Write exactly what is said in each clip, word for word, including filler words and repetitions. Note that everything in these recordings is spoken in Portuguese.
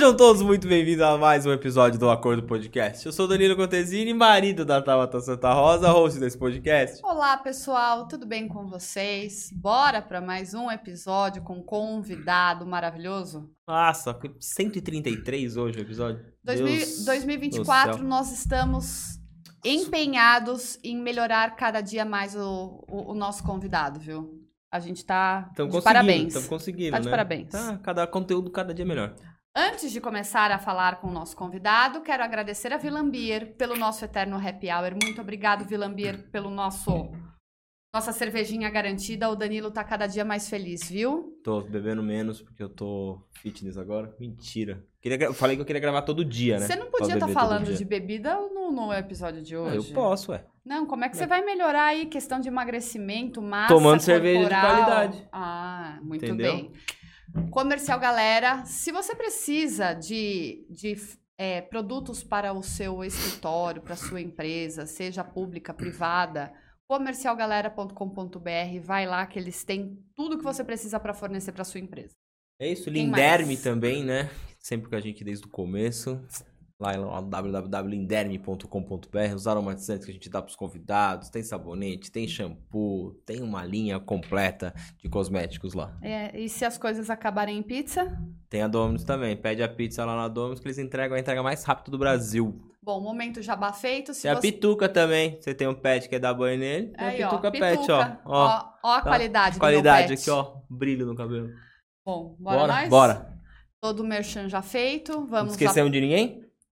Sejam todos muito bem-vindos a mais um episódio do Acordo Podcast. Eu sou Danilo Contesini, marido da Tabata Santa Rosa, host desse podcast. Olá, pessoal, tudo bem com vocês? Bora para mais um episódio com um convidado maravilhoso? Nossa, cento e trinta e três hoje o episódio. dois mil e vinte e quatro, nós estamos empenhados em melhorar cada dia mais o, o, o nosso convidado, viu? A gente tá tamo de parabéns. Estamos conseguindo, tá de né? parabéns. Tá, cada conteúdo cada dia melhor. Antes de começar a falar com o nosso convidado, quero agradecer a Vilambir pelo nosso eterno happy hour. Muito obrigado, Vilambir, pelo nosso nossa cervejinha garantida. O Danilo tá cada dia mais feliz, viu? Tô bebendo menos porque eu tô fitness agora. Mentira. Queria, falei que eu queria gravar todo dia, né? Você não podia estar tá falando de bebida no, no episódio de hoje? Ah, eu posso, ué. Não, como é que é. você vai melhorar aí questão de emagrecimento, massa Tomando corporal? cerveja de qualidade. Ah, muito Entendeu? bem. Comercial, galera, se você precisa de, de é, produtos para o seu escritório, para a sua empresa, seja pública, privada, comercial galera ponto com ponto br, vai lá que eles têm tudo que você precisa para fornecer para sua empresa. É isso, Tem Linderme mais? também, né? Sempre com a gente desde o começo. Lá no w w w ponto linderme ponto com ponto br, os aromatizantes que a gente dá para os convidados, tem sabonete, tem shampoo, tem uma linha completa de cosméticos lá. É, e se as coisas acabarem em pizza? Tem a Domino's também, pede a pizza lá na Domino's que eles entregam a entrega mais rápida do Brasil. Bom, momento jabá feito. Se tem você... a Pituca também, você tem um pet que é dar banho nele, tem Aí, a Pituca, ó, Pet, Pituca. ó. Ó, ó, ó a tá? qualidade do Qualidade meu pet. aqui, ó, brilho no cabelo. Bom, bora, Bora, nós? bora. Todo o merchan já feito, Não vamos... esquecemos de ninguém?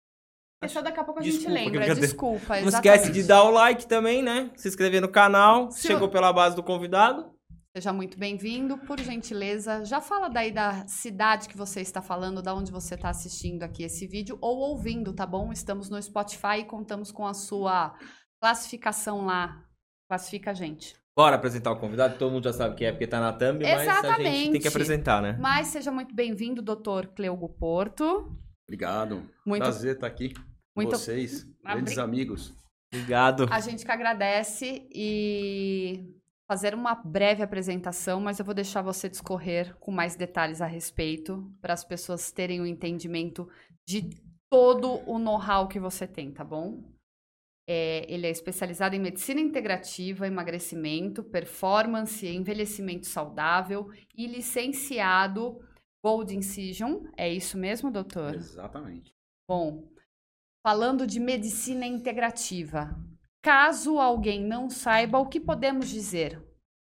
Só daqui a pouco a Desculpa, gente lembra, cadê? desculpa, Não exatamente. esquece de dar o like também, né? Se inscrever no canal. Se Chegou eu- pela base do convidado. Seja muito bem-vindo, por gentileza, já fala daí da cidade que você está falando, da onde você está assistindo aqui esse vídeo, ou ouvindo, tá bom? Estamos no Spotify e contamos com a sua classificação lá. Classifica a gente. Bora apresentar o convidado. Todo mundo já sabe quem é porque tá na thumb, mas a gente Exatamente. tem que apresentar, né? Mas seja muito bem-vindo, doutor Cleugo Porto. Obrigado. Muito- Prazer estar aqui com muito- vocês, Ah, grandes bri- amigos. Obrigado. A gente que agradece e fazer uma breve apresentação, mas eu vou deixar você discorrer com mais detalhes a respeito, para as pessoas terem um entendimento de todo o know-how que você tem, tá bom? É, ele é especializado em medicina integrativa, emagrecimento, performance e envelhecimento saudável e licenciado Gold Incision. É isso mesmo, doutor? Exatamente. Bom, falando de medicina integrativa, caso alguém não saiba, o que podemos dizer?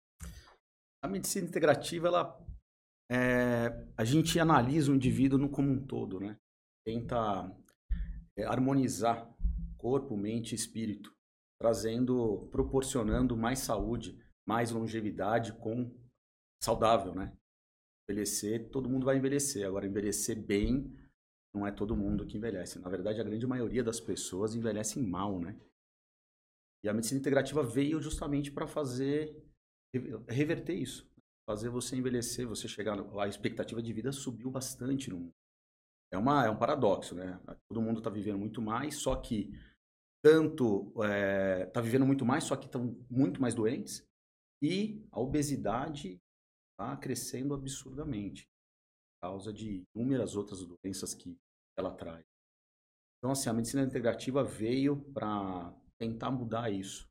A medicina integrativa, ela, é, a gente analisa o indivíduo no como um todo, né? Tenta é, harmonizar corpo, mente e espírito, trazendo, proporcionando mais saúde, mais longevidade com saudável, né? Envelhecer, todo mundo vai envelhecer. Agora, envelhecer bem não é todo mundo que envelhece. Na verdade, a grande maioria das pessoas envelhecem mal, né? E a medicina integrativa veio justamente para fazer, reverter isso. Fazer você envelhecer, você chegar... No, a expectativa de vida subiu bastante no mundo. É, uma, é um paradoxo, né? Todo mundo está vivendo muito mais, só que tanto... Está vivendo muito mais, só que estão muito mais doentes. E a obesidade está crescendo absurdamente. Por causa de inúmeras outras doenças que ela traz. Então, assim, a medicina integrativa veio para tentar mudar isso.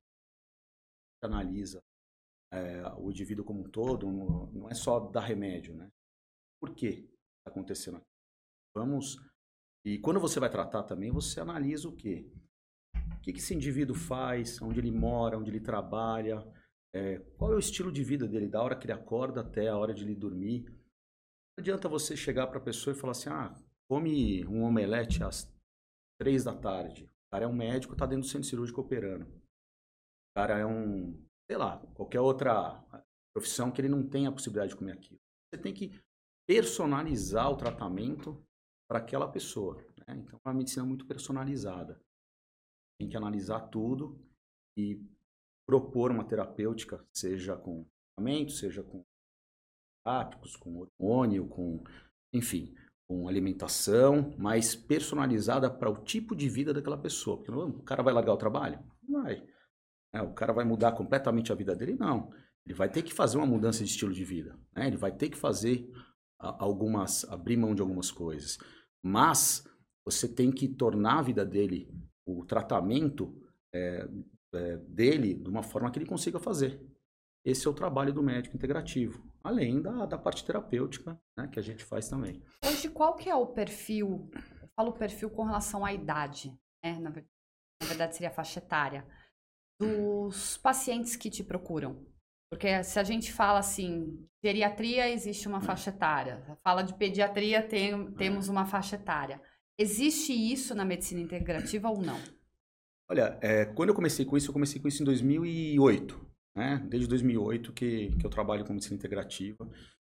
Analisa é, o indivíduo como um todo, não, não é só dar remédio, né? Por que está acontecendo aqui? Vamos... E quando você vai tratar também, você analisa o quê? O que, que esse indivíduo faz, onde ele mora, onde ele trabalha, é, qual é o estilo de vida dele, da hora que ele acorda até a hora de ele dormir. Não adianta você chegar para a pessoa e falar assim, ah, come um omelete às três da tarde. O cara é um médico, está dentro do centro cirúrgico operando. O cara é um, sei lá, qualquer outra profissão que ele não tem a possibilidade de comer aquilo. Você tem que personalizar o tratamento para aquela pessoa, né? Então, é uma medicina muito personalizada. Tem que analisar tudo e propor uma terapêutica, seja com tratamento, seja com terápicos, com hormônio, com, enfim, com alimentação, mas personalizada para o tipo de vida daquela pessoa. Porque não, o cara vai largar o trabalho? Não vai. É, o cara vai mudar completamente a vida dele? Não. Ele vai ter que fazer uma mudança de estilo de vida, né? Ele vai ter que fazer a, algumas, abrir mão de algumas coisas. Mas você tem que tornar a vida dele, o tratamento é, é, dele, de uma forma que ele consiga fazer. Esse é o trabalho do médico integrativo, além da, da parte terapêutica, né, que a gente faz também. Hoje, qual que é o perfil, eu falo perfil com relação à idade, né? Na, na verdade seria a faixa etária, dos pacientes que te procuram? Porque se a gente fala assim, geriatria, existe uma faixa etária. Fala de pediatria, tem, temos uma faixa etária. Existe isso na medicina integrativa ou não? Olha, é, quando eu comecei com isso, eu comecei com isso em dois mil e oito. Né? Desde dois mil e oito que, que eu trabalho com medicina integrativa.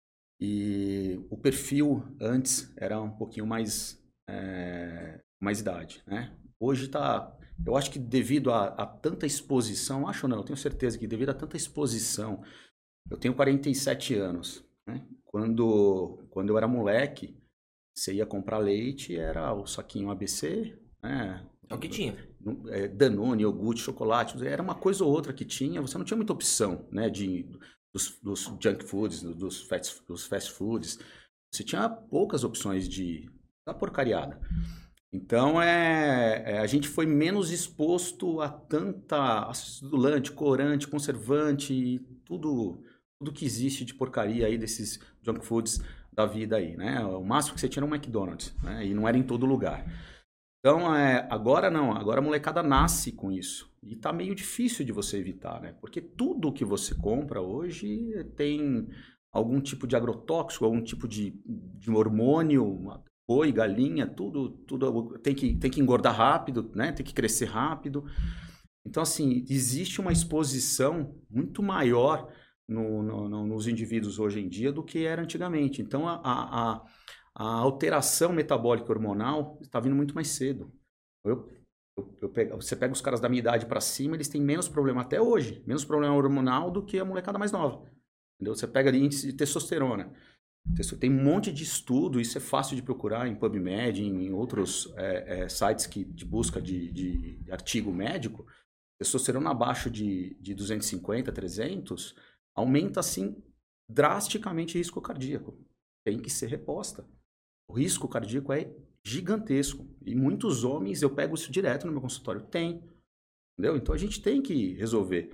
E o perfil antes era um pouquinho mais, é, mais idade. Né? Hoje está... Eu acho que devido a, a tanta exposição, acho não, eu tenho certeza que devido a tanta exposição, eu tenho quarenta e sete anos, né? Quando, quando eu era moleque, você ia comprar leite, era o saquinho A B C, né? É o que tinha. É, Danone, iogurte, chocolate, era uma coisa ou outra que tinha, você não tinha muita opção, né? De, dos, dos junk foods, dos fast, dos fast foods, você tinha poucas opções de da porcariada. Então, é, é, a gente foi menos exposto a tanta acidulante, corante, conservante e tudo, tudo que existe de porcaria aí desses junk foods da vida aí, né? O máximo que você tinha era um McDonald's, né? E não era em todo lugar. Então, é, agora não, agora a molecada nasce com isso. E tá meio difícil de você evitar, né? Porque tudo que você compra hoje tem algum tipo de agrotóxico, algum tipo de, de hormônio, boi, galinha, tudo, tudo tem que, tem que engordar rápido, né? Tem que crescer rápido. Então, assim, existe uma exposição muito maior no, no, no, nos indivíduos hoje em dia do que era antigamente. Então, a, a, a alteração metabólica hormonal está vindo muito mais cedo. Eu, eu, eu pego, você pega os caras da minha idade para cima, eles têm menos problema até hoje, menos problema hormonal do que a molecada mais nova. Entendeu? Você pega ali índice de testosterona. Tem um monte de estudo, isso é fácil de procurar em PubMed, em outros é, é, sites que, de busca de, de, de artigo médico. Testosterona abaixo de, de duzentos e cinquenta, trezentos, aumenta assim drasticamente o risco cardíaco. Tem que ser reposta. O risco cardíaco é gigantesco. E muitos homens, eu pego isso direto no meu consultório, tem. Entendeu? Então a gente tem que resolver.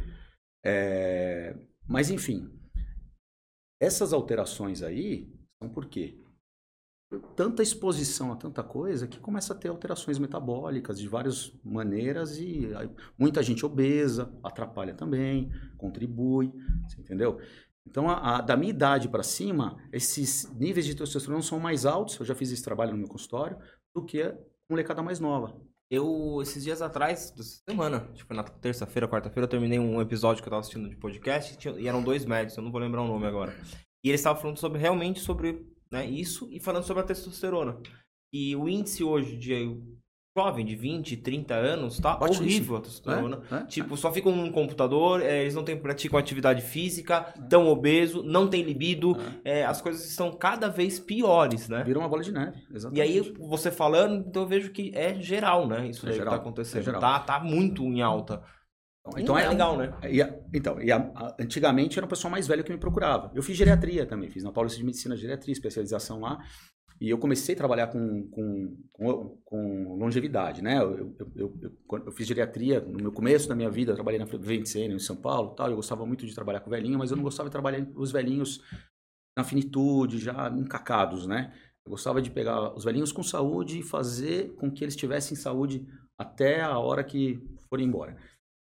É, mas enfim... Essas alterações aí são por quê? Tanta exposição a tanta coisa que começa a ter alterações metabólicas de várias maneiras e muita gente obesa, atrapalha também, contribui, você entendeu? Então, a, a, da minha idade para cima, esses níveis de testosterona são mais altos, eu já fiz esse trabalho no meu consultório, do que a molecada mais nova. Eu, esses dias atrás, dessa semana, tipo na terça-feira, quarta-feira, eu terminei um episódio que eu tava assistindo de podcast e, tinha, e eram dois médicos, eu não vou lembrar o nome agora. E eles estavam falando sobre, realmente sobre, né, isso e falando sobre a testosterona. E o índice hoje de jovem de vinte, trinta anos tá Baixíssimo. Horrível a testosterona. É, é, tipo, é. só ficam no computador, é, eles não tem, praticam atividade física, estão obesos, não tem libido, é. É, as coisas estão cada vez piores, né? Viram uma bola de neve, exatamente. E aí, você falando, então eu vejo que é geral, né? Isso é daí geral, que tá acontecendo. É geral. Tá, tá muito em alta. Então, então é legal, né? E a, então, e a, a, antigamente era um pessoal mais velho que me procurava. Eu fiz geriatria também, fiz na Paulista de Medicina Geriatria, especialização lá. E eu comecei a trabalhar com, com, com, com longevidade, né? Eu, eu, eu, eu, eu fiz geriatria no meu começo da minha vida, eu trabalhei na Ventsen, em São Paulo, tal. Eu gostava muito de trabalhar com velhinho, mas eu não gostava de trabalhar com os velhinhos na finitude, já encacados, né? Eu gostava de pegar os velhinhos com saúde e fazer com que eles tivessem saúde até a hora que forem embora.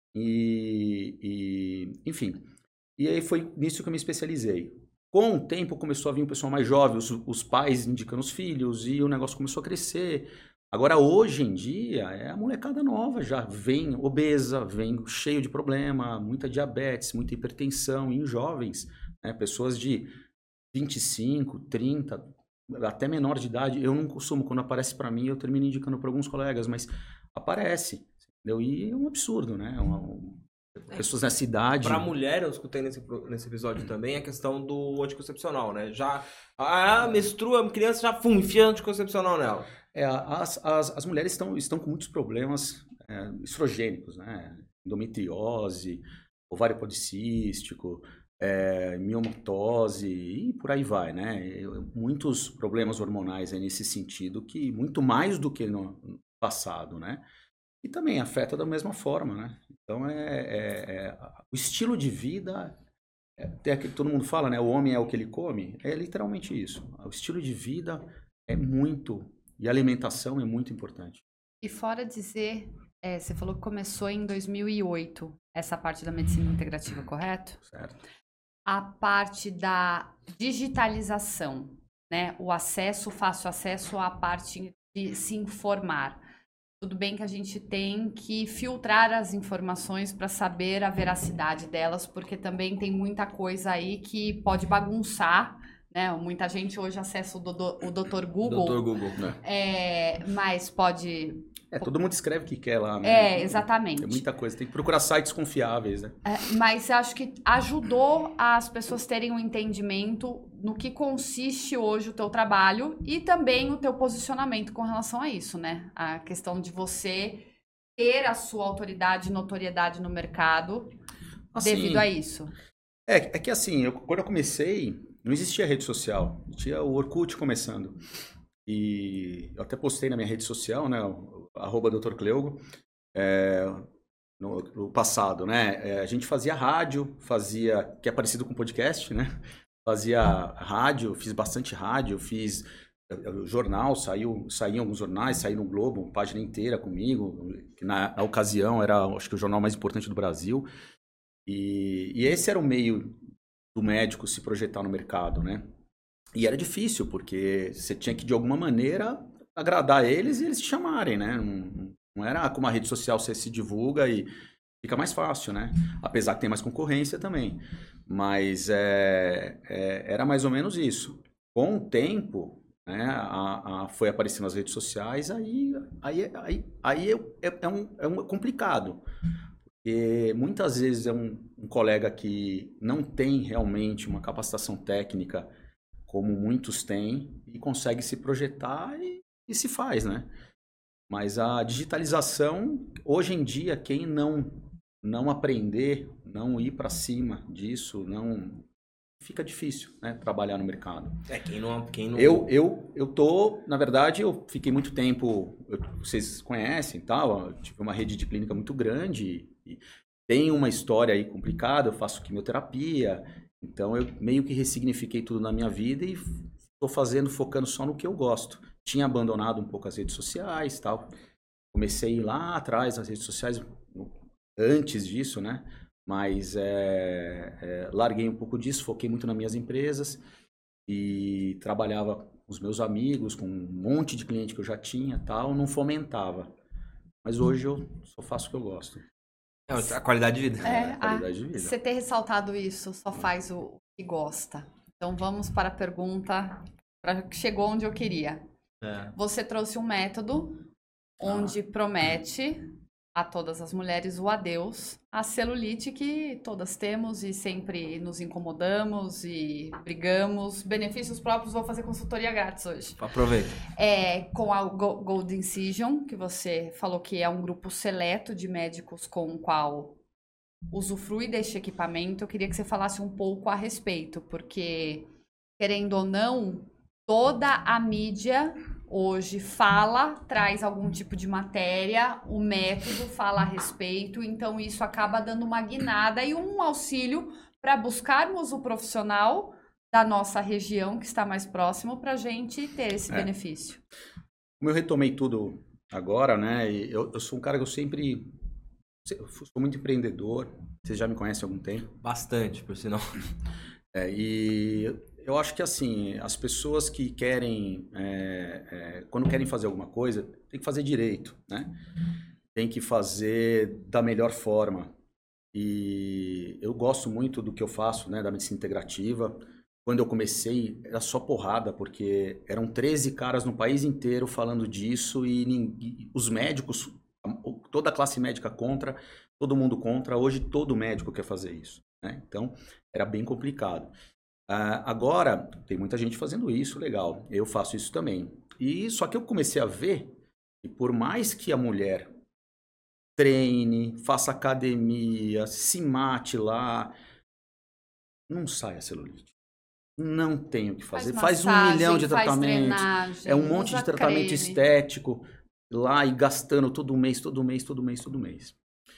E, e, enfim, e aí foi nisso que eu me especializei. Com o tempo começou a vir o pessoal mais jovem, os, os pais indicando os filhos, e o negócio começou a crescer. Agora, hoje em dia, é a molecada nova, já vem obesa, vem cheio de problema, muita diabetes, muita hipertensão em jovens, né? Pessoas de vinte e cinco, trinta, até menor de idade. Eu não costumo, quando aparece para mim, eu termino indicando para alguns colegas, mas aparece. Entendeu? E é um absurdo, né? Uma, uma, pessoas nessa idade... Pra mulher, eu escutei nesse, nesse episódio também, a questão do anticoncepcional, né? Já, ah, menstrua, a criança já, pum, enfia anticoncepcional nela. É, as, as, as mulheres estão, estão com muitos problemas é, estrogênicos, né? Endometriose, ovário policístico, é, miomatose e por aí vai, né? Eu, muitos problemas hormonais aí nesse sentido, que muito mais do que no passado, né? E também afeta da mesma forma, né? Então, é, é, é o estilo de vida, é, tem aquele, todo mundo fala, né? O homem é o que ele come. É literalmente isso. O estilo de vida é muito, e a alimentação é muito importante. E fora dizer, é, você falou que começou em dois mil e oito, essa parte da medicina integrativa, correto? Certo. A parte da digitalização, né? O acesso, fácil acesso à parte de se informar. Tudo bem que a gente tem que filtrar as informações para saber a veracidade delas, porque também tem muita coisa aí que pode bagunçar, né? Muita gente hoje acessa o, do, o doutor Google. doutor Google, né? É, mas pode... É, todo mundo escreve o que quer lá, né? É, exatamente. Tem muita coisa, tem que procurar sites confiáveis, né? É, mas eu acho que ajudou as pessoas terem um entendimento no que consiste hoje o teu trabalho e também o teu posicionamento com relação a isso, né? A questão de você ter a sua autoridade e notoriedade no mercado Assim, devido a isso. É, é que assim, eu, quando eu comecei, não existia rede social. Tinha o Orkut começando. E eu até postei na minha rede social, né? O, arroba doutor Cleugo. É, no, no passado, né? É, a gente fazia rádio, fazia, que é parecido com podcast, né? Fazia rádio, fiz bastante rádio, fiz uh, jornal, saiu, saíam alguns jornais, saiu no Globo, página inteira comigo, que na, na ocasião era, acho que o jornal mais importante do Brasil. E, e esse era o meio do médico se projetar no mercado, né? E era difícil, porque você tinha que, de alguma maneira, agradar eles e eles te chamarem, né? Não, não era como a rede social, você se divulga e fica mais fácil, né? Apesar que tem mais concorrência também. Mas é, é, era mais ou menos isso. Com o tempo, né, a, a, foi aparecendo nas redes sociais, aí, aí, aí, aí é, é, um, é um complicado. Porque muitas vezes é um, um colega que não tem realmente uma capacitação técnica como muitos têm, e consegue se projetar e, e se faz, né? Mas a digitalização, hoje em dia, quem não, não aprender, não ir para cima disso, não fica difícil, né? Trabalhar no mercado. É, quem não... Quem não... Eu, eu, eu tô, na verdade, eu fiquei muito tempo, eu, vocês conhecem e tal, eu tive uma rede de clínica muito grande, e, e tem uma história aí complicada, eu faço quimioterapia. Então, eu meio que ressignifiquei tudo na minha vida e estou fazendo, focando só no que eu gosto. Tinha abandonado um pouco as redes sociais e tal. Comecei lá atrás nas redes sociais, antes disso, né? Mas é, é, larguei um pouco disso, foquei muito nas minhas empresas e trabalhava com os meus amigos, com um monte de cliente que eu já tinha e tal, não fomentava. Mas hoje eu só faço o que eu gosto. É a qualidade de vida. É, É, a qualidade de vida. Você ter ressaltado isso, só faz o que gosta. Então vamos para a pergunta pra, que chegou onde eu queria. É. Você trouxe um método onde ah. promete a todas as mulheres o adeus à celulite que todas temos e sempre nos incomodamos e brigamos. Benefícios próprios, vou fazer consultoria grátis hoje. Aproveita. É, com a Gold Incision, que você falou que é um grupo seleto de médicos com o qual usufrui deste equipamento. Eu queria que você falasse um pouco a respeito, porque, querendo ou não, toda a mídia hoje fala, traz algum tipo de matéria, o método fala a respeito, então isso acaba dando uma guinada e um auxílio para buscarmos o profissional da nossa região que está mais próximo para a gente ter esse é. benefício. Como eu retomei tudo agora, né, eu, eu sou um cara que eu sempre eu sou muito empreendedor, vocês já me conhecem há algum tempo? Bastante, por sinal. É, e eu acho que assim, as pessoas que querem, é, é, quando querem fazer alguma coisa, tem que fazer direito, né? Tem que fazer da melhor forma. E eu gosto muito do que eu faço, né, da medicina integrativa. Quando eu comecei, era só porrada, porque eram treze caras no país inteiro falando disso e, ninguém, os médicos, toda a classe médica contra, todo mundo contra. Hoje todo médico quer fazer isso, né? Então, era bem complicado. Uh, agora, tem muita gente fazendo isso, legal. Eu faço isso também. E só que eu comecei a ver que por mais que a mulher treine, faça academia, se mate lá, não sai a celulite. Não tem o que fazer. Faz, faz massagem, um milhão de faz tratamentos. drenagem, É um monte usa de tratamento creme. estético lá e gastando todo mês, todo mês, todo mês, todo mês.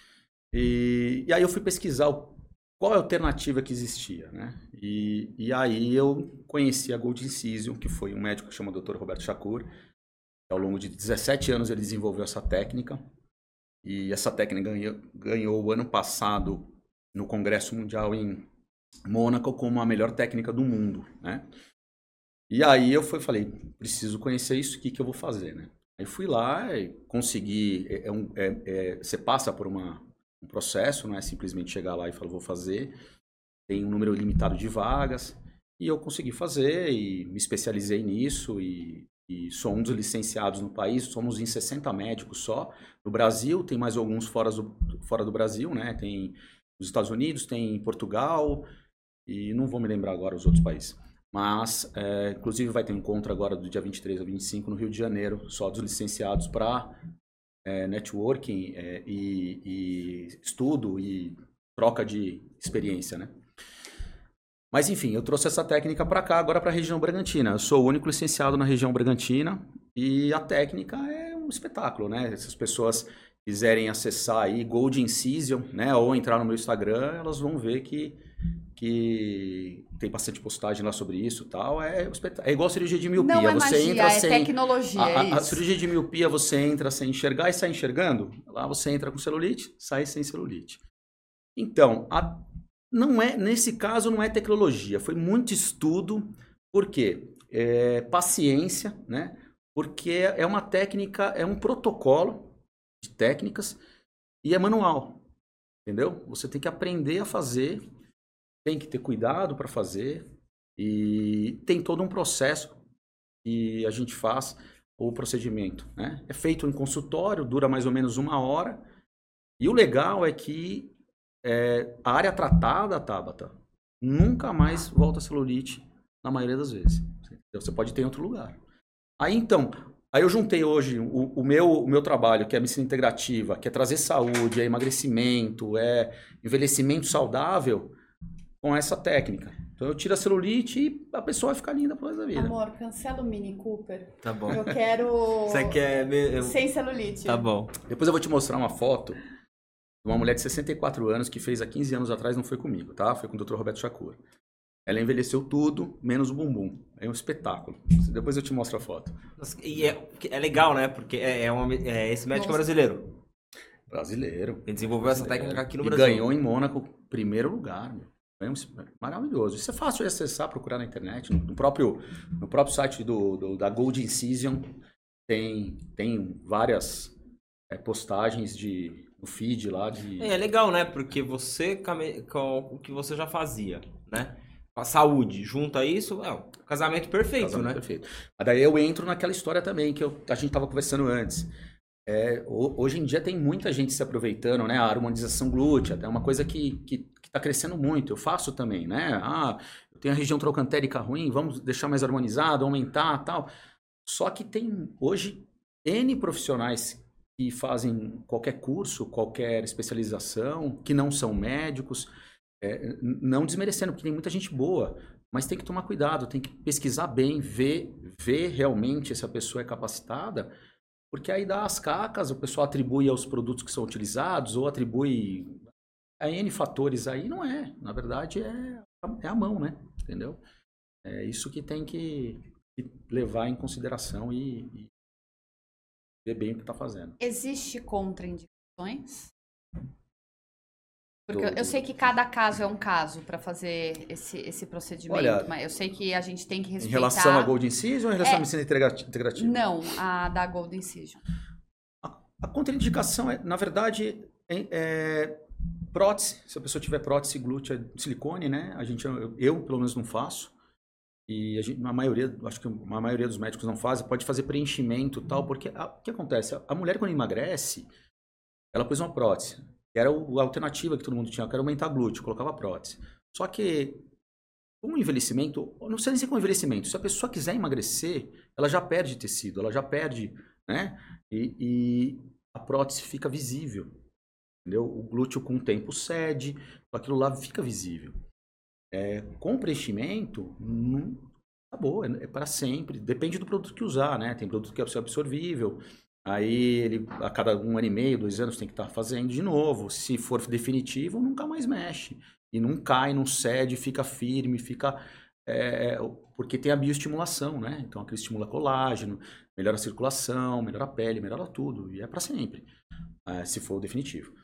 E, e aí eu fui pesquisar o, qual é a alternativa que existia, né? E, e aí eu conheci a Gold Incision, que foi um médico que chama doutor Roberto Chacur. Ao longo de dezessete anos ele desenvolveu essa técnica. E essa técnica ganhou, ganhou o ano passado no Congresso Mundial em Mônaco como a melhor técnica do mundo, né? E aí eu fui, falei, preciso conhecer isso, o que, que eu vou fazer, né? Aí fui lá e consegui, é, é um, é, é, você passa por uma, um processo, não é simplesmente chegar lá e falar, vou fazer, tem um número limitado de vagas, e eu consegui fazer e me especializei nisso e, e sou um dos licenciados no país, somos em sessenta médicos só, no Brasil, tem mais alguns fora do, fora do Brasil, né? Tem nos Estados Unidos, tem em Portugal, e não vou me lembrar agora os outros países. Mas, é, inclusive, vai ter um encontro agora do dia vinte e três ao vinte e cinco no Rio de Janeiro, só dos licenciados para é, networking é, e, e estudo e troca de experiência, né? Mas, enfim, eu trouxe essa técnica para cá, agora para a região Bragantina. Eu sou o único licenciado na região Bragantina e a técnica é um espetáculo, né? Se as pessoas quiserem acessar aí Gold Incision, né, ou entrar no meu Instagram, elas vão ver que que tem bastante postagem lá sobre isso e tal, é, é igual a cirurgia de miopia. Não é você magia, entra é sem, tecnologia, a, é a, a isso. cirurgia de miopia você entra sem enxergar e sai enxergando, lá você entra com celulite, sai sem celulite. Então, a, não é, nesse caso não é tecnologia, foi muito estudo, por quê? É, paciência, né? Porque é uma técnica, é um protocolo de técnicas e é manual, entendeu? Você tem que aprender a fazer, tem que ter cuidado para fazer e tem todo um processo que a gente faz o procedimento, né? É feito em consultório, dura mais ou menos uma hora e o legal é que é, a área tratada, Tabata, nunca mais volta a celulite na maioria das vezes. Você pode ter em outro lugar. Aí então, aí eu juntei hoje o, o, meu, o meu trabalho, que é a medicina integrativa, que é trazer saúde, é emagrecimento, é envelhecimento saudável, com essa técnica. Então eu tiro a celulite e a pessoa vai ficar linda pro resto da vida. Amor, cancela o Mini Cooper. Tá bom. Eu quero... Você quer... Eu... Sem celulite. Tá bom. Depois eu vou te mostrar uma foto de uma mulher de sessenta e quatro anos que fez há quinze anos atrás, não foi comigo, tá? Foi com o doutor Roberto Chacur. Ela envelheceu tudo, menos o bumbum. É um espetáculo. Depois eu te mostro a foto. E é, é legal, né? Porque é, é, uma, é esse médico é brasileiro. Brasileiro. Ele desenvolveu brasileiro. essa técnica aqui no e Brasil. Ganhou em Mônaco primeiro lugar, meu. É um, maravilhoso. Isso é fácil de acessar, procurar na internet. No, no, próprio, no próprio site do, do, da Gold Incision tem, tem várias é, postagens de, no feed lá. De... É, é legal, né? Porque você, com o que você já fazia, né? A saúde, junto a isso, é um casamento perfeito, casamento né? Perfeito. Mas daí eu entro naquela história também que eu, a gente estava conversando antes. É, hoje em dia tem muita gente se aproveitando, né? A harmonização glútea é uma coisa que, que está crescendo muito. Eu faço também, né? Ah, eu tenho a região trocantérica ruim, vamos deixar mais harmonizado, aumentar, tal. Só que tem hoje N profissionais que fazem qualquer curso, qualquer especialização, que não são médicos, é, não desmerecendo, porque tem muita gente boa, mas tem que tomar cuidado, tem que pesquisar bem, ver, ver realmente se a pessoa é capacitada. Porque aí dá as cacas, o pessoal atribui aos produtos que são utilizados, ou atribui a N fatores aí. Não é. Na verdade, é, é a mão, né? Entendeu? É isso que tem que, que levar em consideração e, e ver bem o que está fazendo. Existe contraindicações? Porque Do, eu sei que cada caso é um caso para fazer esse, esse procedimento, olha, mas eu sei que a gente tem que respeitar... Em relação à Gold Incision ou em relação é, à medicina integrativa? Não, a da Gold Incision. A, a contraindicação, é, na verdade, é, é prótese. Se a pessoa tiver prótese glútea de silicone, né? A gente, eu, eu, pelo menos, não faço. E a, gente, a maioria, acho que a maioria dos médicos não faz. Pode fazer preenchimento e tal, porque a, o que acontece? A, a mulher, quando emagrece, ela pôs uma prótese. Que era a alternativa que todo mundo tinha, que era aumentar glúteo, colocava prótese. Só que, com o envelhecimento, não sei nem se com o envelhecimento, se a pessoa quiser emagrecer, ela já perde tecido, ela já perde, né? E, e a prótese fica visível, entendeu? O glúteo com o tempo cede, aquilo lá fica visível. É, com preenchimento, não, acabou, é, é para sempre. Depende do produto que usar, né? Tem produto que é absorvível, aí ele a cada um ano e meio, dois anos tem que estar fazendo de novo. Se for definitivo, nunca mais mexe. E não cai, não cede, fica firme, fica... É, porque tem a bioestimulação, né? Então aquilo estimula colágeno, melhora a circulação, melhora a pele, melhora tudo. E é para sempre, é, se for o definitivo.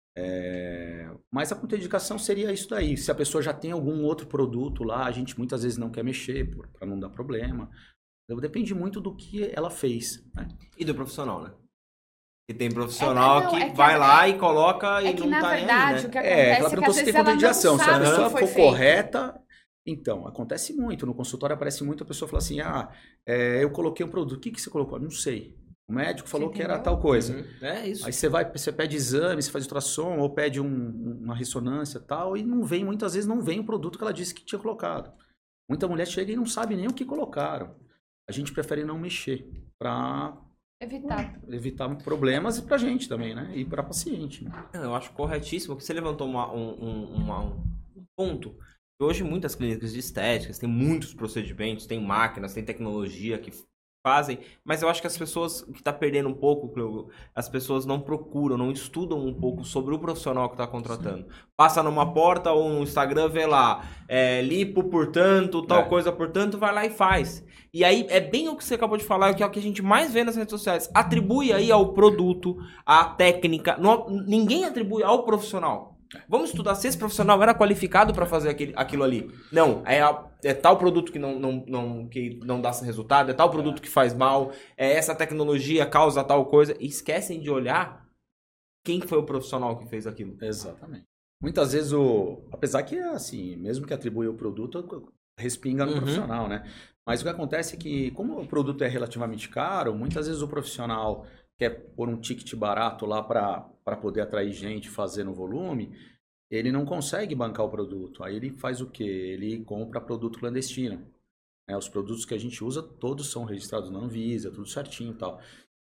É, mas a contraindicação seria isso daí. Se a pessoa já tem algum outro produto lá, a gente muitas vezes não quer mexer para não dar problema. Então, depende muito do que ela fez, né? E do profissional, né? E tem profissional É, não, que, é que vai a- lá e coloca É e que, não na tá verdade, nem aí, o que né? acontece É, é ela que perguntou às se tem vezes ela não contraindicação. Se a sabe o pessoa que foi for feito. correta... Então, acontece muito. No consultório aparece muito, a pessoa fala assim, ah, é, eu coloquei um produto. O que, que você colocou? Não sei. O médico falou que era entendeu? tal coisa. Uhum. É isso. Aí você vai, você pede exame, você faz ultrassom, ou pede um- uma ressonância e tal, e não vem, muitas vezes não vem o produto que ela disse que tinha colocado. Muita mulher chega e não sabe nem o que colocaram. A gente prefere não mexer, para Evitar. evitar problemas e pra gente também, né? E pra paciente. Né? Eu acho corretíssimo que você levantou uma- um, um- uma- um ponto. Hoje muitas clínicas de estéticas têm muitos procedimentos, tem máquinas, tem tecnologia que fazem, mas eu acho que as pessoas, o que está perdendo um pouco, Cleo, as pessoas não procuram, não estudam um pouco sobre o profissional que está contratando. Sim. Passa numa porta ou no Instagram, vê lá, é, lipo por tanto, tal é. coisa por tanto, vai lá e faz. E aí é bem o que você acabou de falar, que é o que a gente mais vê nas redes sociais. Atribui aí ao produto, à técnica, não, ninguém atribui ao profissional. Vamos estudar se esse profissional era qualificado para fazer aquele, aquilo ali. Não, é, a, é tal produto que não, não, não, que não dá resultado, é tal produto que faz mal, é essa tecnologia causa tal coisa. E esquecem de olhar quem foi o profissional que fez aquilo. Exatamente. Muitas vezes, o apesar que é assim, mesmo que atribui o produto, respinga no uhum. profissional, né? Mas o que acontece é que, como o produto é relativamente caro, muitas vezes o profissional quer pôr um ticket barato lá para poder atrair gente, fazer no volume, ele não consegue bancar o produto. Aí ele faz o quê? Ele compra produto clandestino. É, os produtos que a gente usa, todos são registrados na Anvisa, tudo certinho e tal.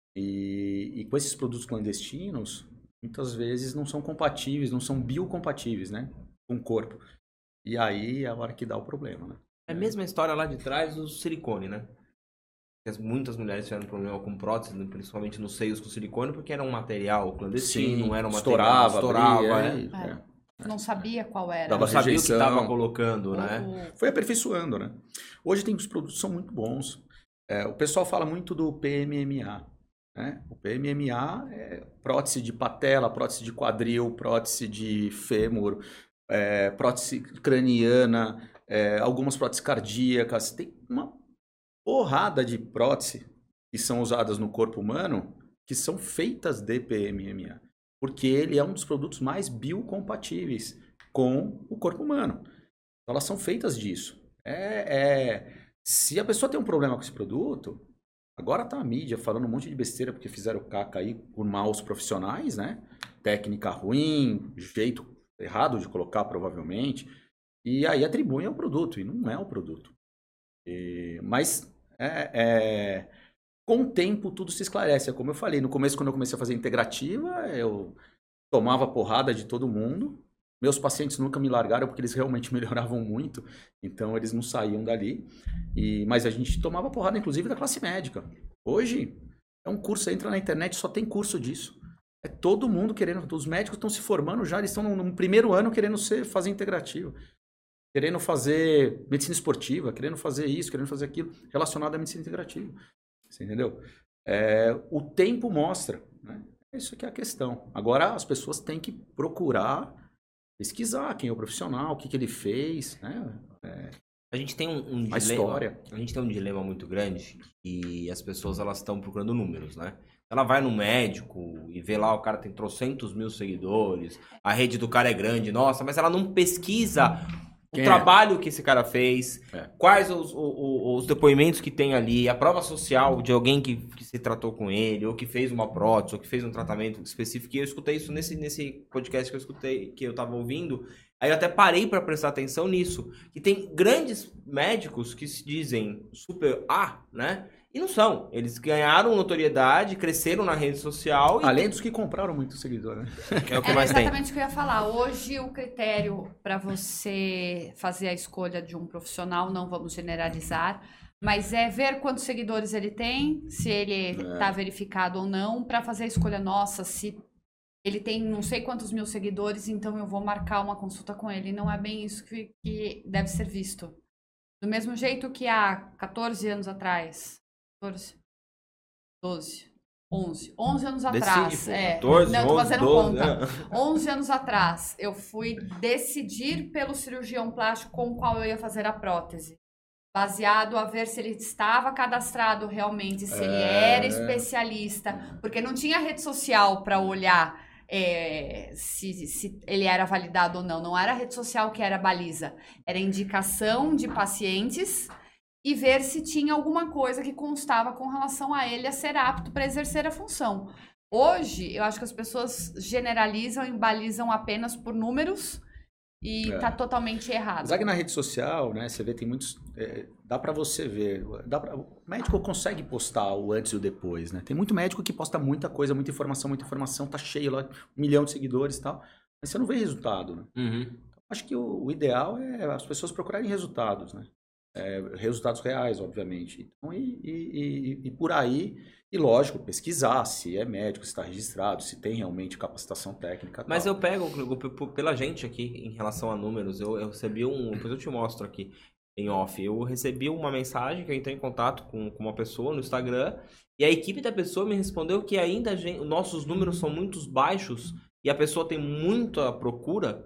E, e com esses produtos clandestinos, muitas vezes não são compatíveis, não são biocompatíveis, né? Com o corpo. E aí é a hora que dá o problema, né? É a mesma história lá de trás do silicone, né? Muitas mulheres tiveram problema com prótese, principalmente nos seios com silicone, porque era um material clandestino, Sim, não era um estourava, material estourava, abria, né? É. É. Não sabia qual era. Não sabia o que estava colocando, né? Foi aperfeiçoando, né? Hoje tem os produtos que são muito bons. É, o pessoal fala muito do P M M A. Né? O P M M A é prótese de patela, prótese de quadril, prótese de fêmur, é, prótese craniana, é, algumas próteses cardíacas. Tem uma porrada de prótese que são usadas no corpo humano que são feitas de P M M A, porque ele é um dos produtos mais biocompatíveis com o corpo humano. Então, elas são feitas disso. É, é... Se a pessoa tem um problema com esse produto, agora tá a mídia falando um monte de besteira porque fizeram caca aí por maus profissionais, né? Técnica ruim, jeito errado de colocar provavelmente, e aí atribuem ao produto, e não é o produto. E, mas é, é, com o tempo tudo se esclarece. É como eu falei, no começo, quando eu comecei a fazer integrativa, eu tomava porrada de todo mundo. Meus pacientes nunca me largaram porque eles realmente melhoravam muito, então eles não saíam dali. E, mas a gente tomava porrada, inclusive, da classe médica. Hoje é um curso, você entra na internet, só tem curso disso. É todo mundo querendo, os médicos estão se formando já, eles estão no, no primeiro ano querendo ser, fazer integrativo. Querendo fazer medicina esportiva, querendo fazer isso, querendo fazer aquilo, relacionado à medicina integrativa. Você entendeu? É, o tempo mostra, né? Isso que é a questão. Agora, as pessoas têm que procurar pesquisar quem é o profissional, o que, que ele fez, né? É, a gente tem um, um dilema, história. A gente tem um dilema muito grande e as pessoas elas estão procurando números, né? Ela vai no médico e vê lá o cara tem trocentos mil seguidores, a rede do cara é grande, nossa, mas ela não pesquisa o Quem trabalho é? que esse cara fez, é. quais os, os, os depoimentos que tem ali, a prova social de alguém que, que se tratou com ele, ou que fez uma prótese, ou que fez um tratamento específico. E eu escutei isso nesse, nesse podcast que eu escutei, que eu tava ouvindo. Aí eu até parei para prestar atenção nisso. Que tem grandes médicos que se dizem super A, né? E não são. Eles ganharam notoriedade, cresceram na rede social. E... Além dos que compraram muito seguidor, né? Que é o que é mais tem. exatamente o que eu ia falar. Hoje, o critério para você fazer a escolha de um profissional, não vamos generalizar, mas é ver quantos seguidores ele tem, se ele está É. verificado ou não, para fazer a escolha. Nossa, se ele tem não sei quantos mil seguidores, então eu vou marcar uma consulta com ele. Não é bem isso que, que deve ser visto. Do mesmo jeito que há quatorze anos atrás, quatorze, doze, onze, onze anos atrás, Decide, pô, é, quatorze, não, tô onze, fazendo doze, conta. é. onze anos atrás, eu fui decidir pelo cirurgião plástico com o qual eu ia fazer a prótese. Baseado a ver se ele estava cadastrado realmente, se ele É. era especialista, porque não tinha rede social para olhar é, se, se ele era validado ou não. Não era a rede social que era a baliza, era indicação de pacientes e ver se tinha alguma coisa que constava com relação a ele a ser apto para exercer a função. Hoje, eu acho que as pessoas generalizam e balizam apenas por números. E É. tá totalmente errado. Apesar que na rede social, né, você vê, tem muitos... é, dá pra você ver. Dá pra, o médico consegue postar o antes e o depois, né? Tem muito médico que posta muita coisa, muita informação, muita informação, tá cheio lá, um milhão de seguidores e tal. Mas você não vê resultado, né? Uhum. Acho que o, o ideal é as pessoas procurarem resultados, né? É, resultados reais, obviamente. Então, e, e, e, e por aí... E lógico, pesquisar se é médico, se está registrado, se tem realmente capacitação técnica. Mas tal. eu pego, pela gente aqui, em relação a números, eu, eu recebi um... Depois eu te mostro aqui, em off. Eu recebi uma mensagem que eu entrei em contato com, com uma pessoa no Instagram, e a equipe da pessoa me respondeu que ainda a gente, nossos números são muito baixos, e a pessoa tem muita procura,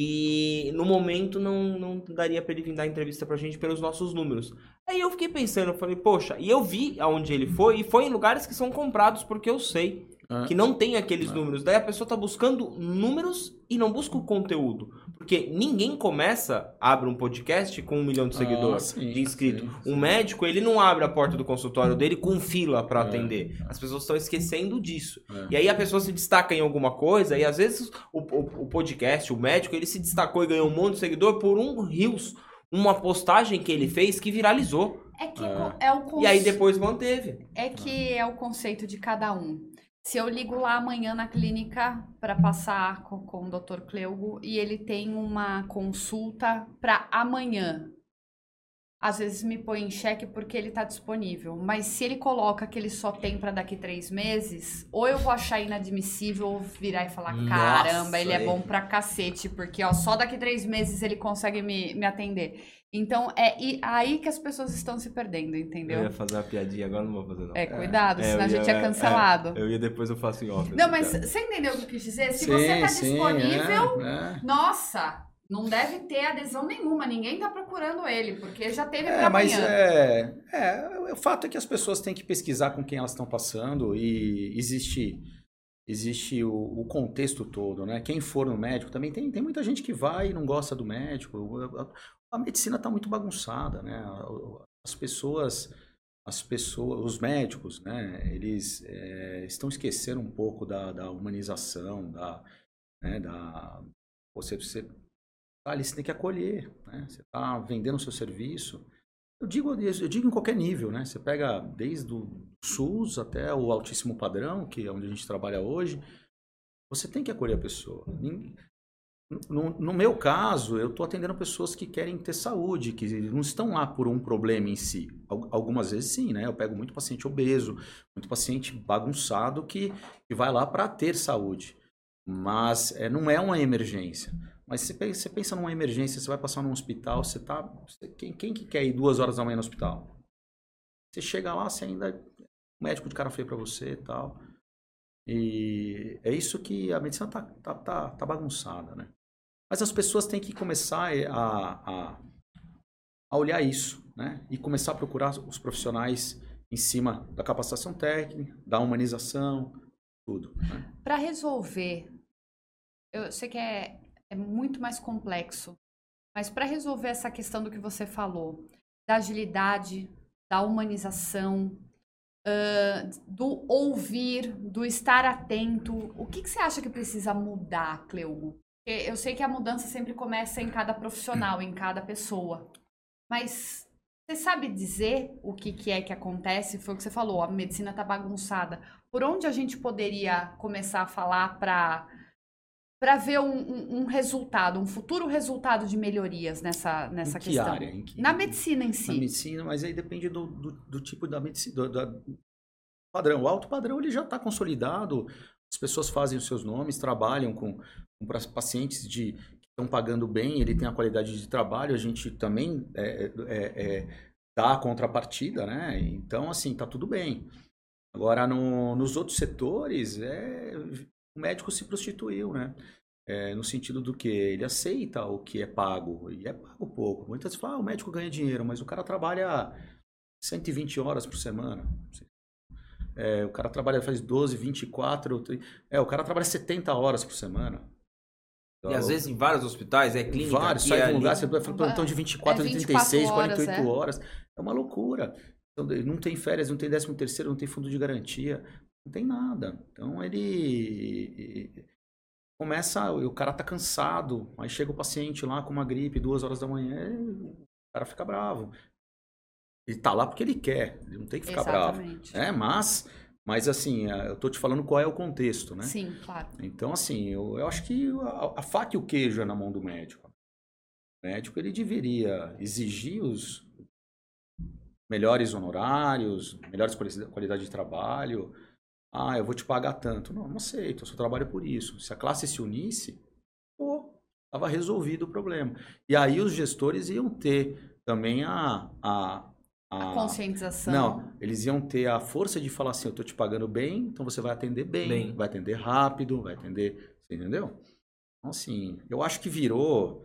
e no momento não, não daria para ele vir dar entrevista pra gente pelos nossos números. Aí eu fiquei pensando, eu falei, poxa, e eu vi aonde ele foi, e foi em lugares que são comprados porque eu sei É. que não tem aqueles É. números. Daí a pessoa tá buscando números e não busca o conteúdo. Porque ninguém começa, abre um podcast com um milhão de seguidores, Ah, sim, de inscritos. sim, sim. Um médico, ele não abre a porta do consultório dele com fila para É. atender. As pessoas estão esquecendo disso. É. E aí a pessoa se destaca em alguma coisa, e às vezes o, o, o podcast, o médico, ele se destacou e ganhou um monte de seguidor por um Reels, uma postagem que ele fez que viralizou. É que É. é o conce- E aí depois manteve. é que é o conceito de cada um. Se eu ligo lá amanhã na clínica para passar com, com o doutor Cleugo e ele tem uma consulta para amanhã, às vezes me põe em xeque porque ele está disponível. Mas se ele coloca que ele só tem para daqui três meses, ou eu vou achar inadmissível ou virar e falar, Nossa, caramba, ele é é. bom pra cacete, porque ó, só daqui três meses ele consegue me, me atender. Então é e- aí que as pessoas estão se perdendo, Eu entendeu? ia fazer uma piadinha, agora não vou fazer não. É, cuidado, É, senão eu a gente ia- é cancelado. é, eu ia depois eu faço em off. Não, essa mas piada. você entendeu o que eu quis dizer? Se Sim, você tá sim, disponível, é, é. nossa, não deve ter adesão nenhuma. Ninguém tá procurando ele, porque já teve É, pra mas amanhã. é, é, o fato é que as pessoas têm que pesquisar com quem elas estão passando e existe, existe o, o contexto todo, né? Quem for no médico também tem, tem muita gente que vai e não gosta do médico. A, a medicina está muito bagunçada, né? As pessoas, as pessoas, os médicos, né? Eles é, estão esquecendo um pouco da, da humanização, da, né? da você, você tá ali, você tem que acolher, né? Você está vendendo o seu serviço. Eu digo, eu digo em qualquer nível, né? Você pega desde o SUS até o altíssimo padrão, que é onde a gente trabalha hoje. Você tem que acolher a pessoa. No, no meu caso, eu estou atendendo pessoas que querem ter saúde, que não estão lá por um problema em si. Algumas vezes sim, né? Eu pego muito paciente obeso, muito paciente bagunçado que, que vai lá para ter saúde. Mas é, não é uma emergência. Mas você pensa, você pensa numa emergência, você vai passar num hospital, você tá... Você, quem, quem que quer ir duas horas da manhã no hospital? Você chega lá, você ainda... O médico de cara feio pra você e tal. E é isso que a medicina tá, tá, tá, tá bagunçada, né? Mas as pessoas têm que começar a, a, a olhar isso, né? E começar a procurar os profissionais em cima da capacitação técnica, da humanização, tudo, né? Para resolver, eu sei que é, é muito mais complexo, mas para resolver essa questão do que você falou, da agilidade, da humanização, uh, do ouvir, do estar atento, o que, que você acha que precisa mudar, Cleugo? Porque eu sei que a mudança sempre começa em cada profissional, em cada pessoa, mas Você sabe dizer o que, que é que acontece? Foi o que você falou, a medicina tá bagunçada. Por onde a gente poderia começar a falar para para ver um, um, um resultado, um futuro resultado de melhorias nessa, nessa Em que questão? área? Em que- Na medicina em si. Na medicina, mas aí depende do, do, do tipo da medicina, do, da- padrão. O alto padrão ele já está consolidado, as pessoas fazem os seus nomes, trabalham com, com pra- pacientes de, que estão pagando bem, ele tem a qualidade de trabalho, a gente também é, é, é, dá a contrapartida, né? Então, assim, tá tudo bem. Agora, no, nos outros setores, é, o médico se prostituiu, né? É, no sentido do que ele aceita o que é pago, e é pago pouco. Muitas vezes falam, ah, o médico ganha dinheiro, mas o cara trabalha cento e vinte horas por semana. É, o cara trabalha, faz doze, vinte e quatro, é, o cara trabalha setenta horas por semana. E às vezes em vários hospitais, é clínica Vários, aqui, sai de um ali. lugar, você vai fazer plantão de vinte e quatro, É de vinte e trinta e seis, quatro horas, quarenta e oito é. horas. É uma loucura. Então, não tem férias, não tem décimo terceiro, não tem fundo de garantia, não tem nada. Então ele começa, o cara tá cansado, aí chega o paciente lá com uma gripe, duas horas da manhã, o cara fica bravo. Ele tá lá porque ele quer, ele não tem que ficar Exatamente. bravo. É, mas, mas assim, eu tô te falando qual é o contexto, né? Sim, claro. Então, assim, eu, eu acho que a, a faca e o queijo é na mão do médico. O médico, ele deveria exigir os melhores honorários, melhores quali- qualidade de trabalho. Ah, eu vou te pagar tanto. Não, não aceito, eu só trabalho por isso. Se a classe se unisse, pô, estava resolvido o problema. E aí os gestores iam ter também a... a A conscientização. Não, eles iam ter a força de falar assim, eu tô te pagando bem, então você vai atender bem, Bem. vai atender rápido, vai atender... Você entendeu? Então, assim, eu acho que virou...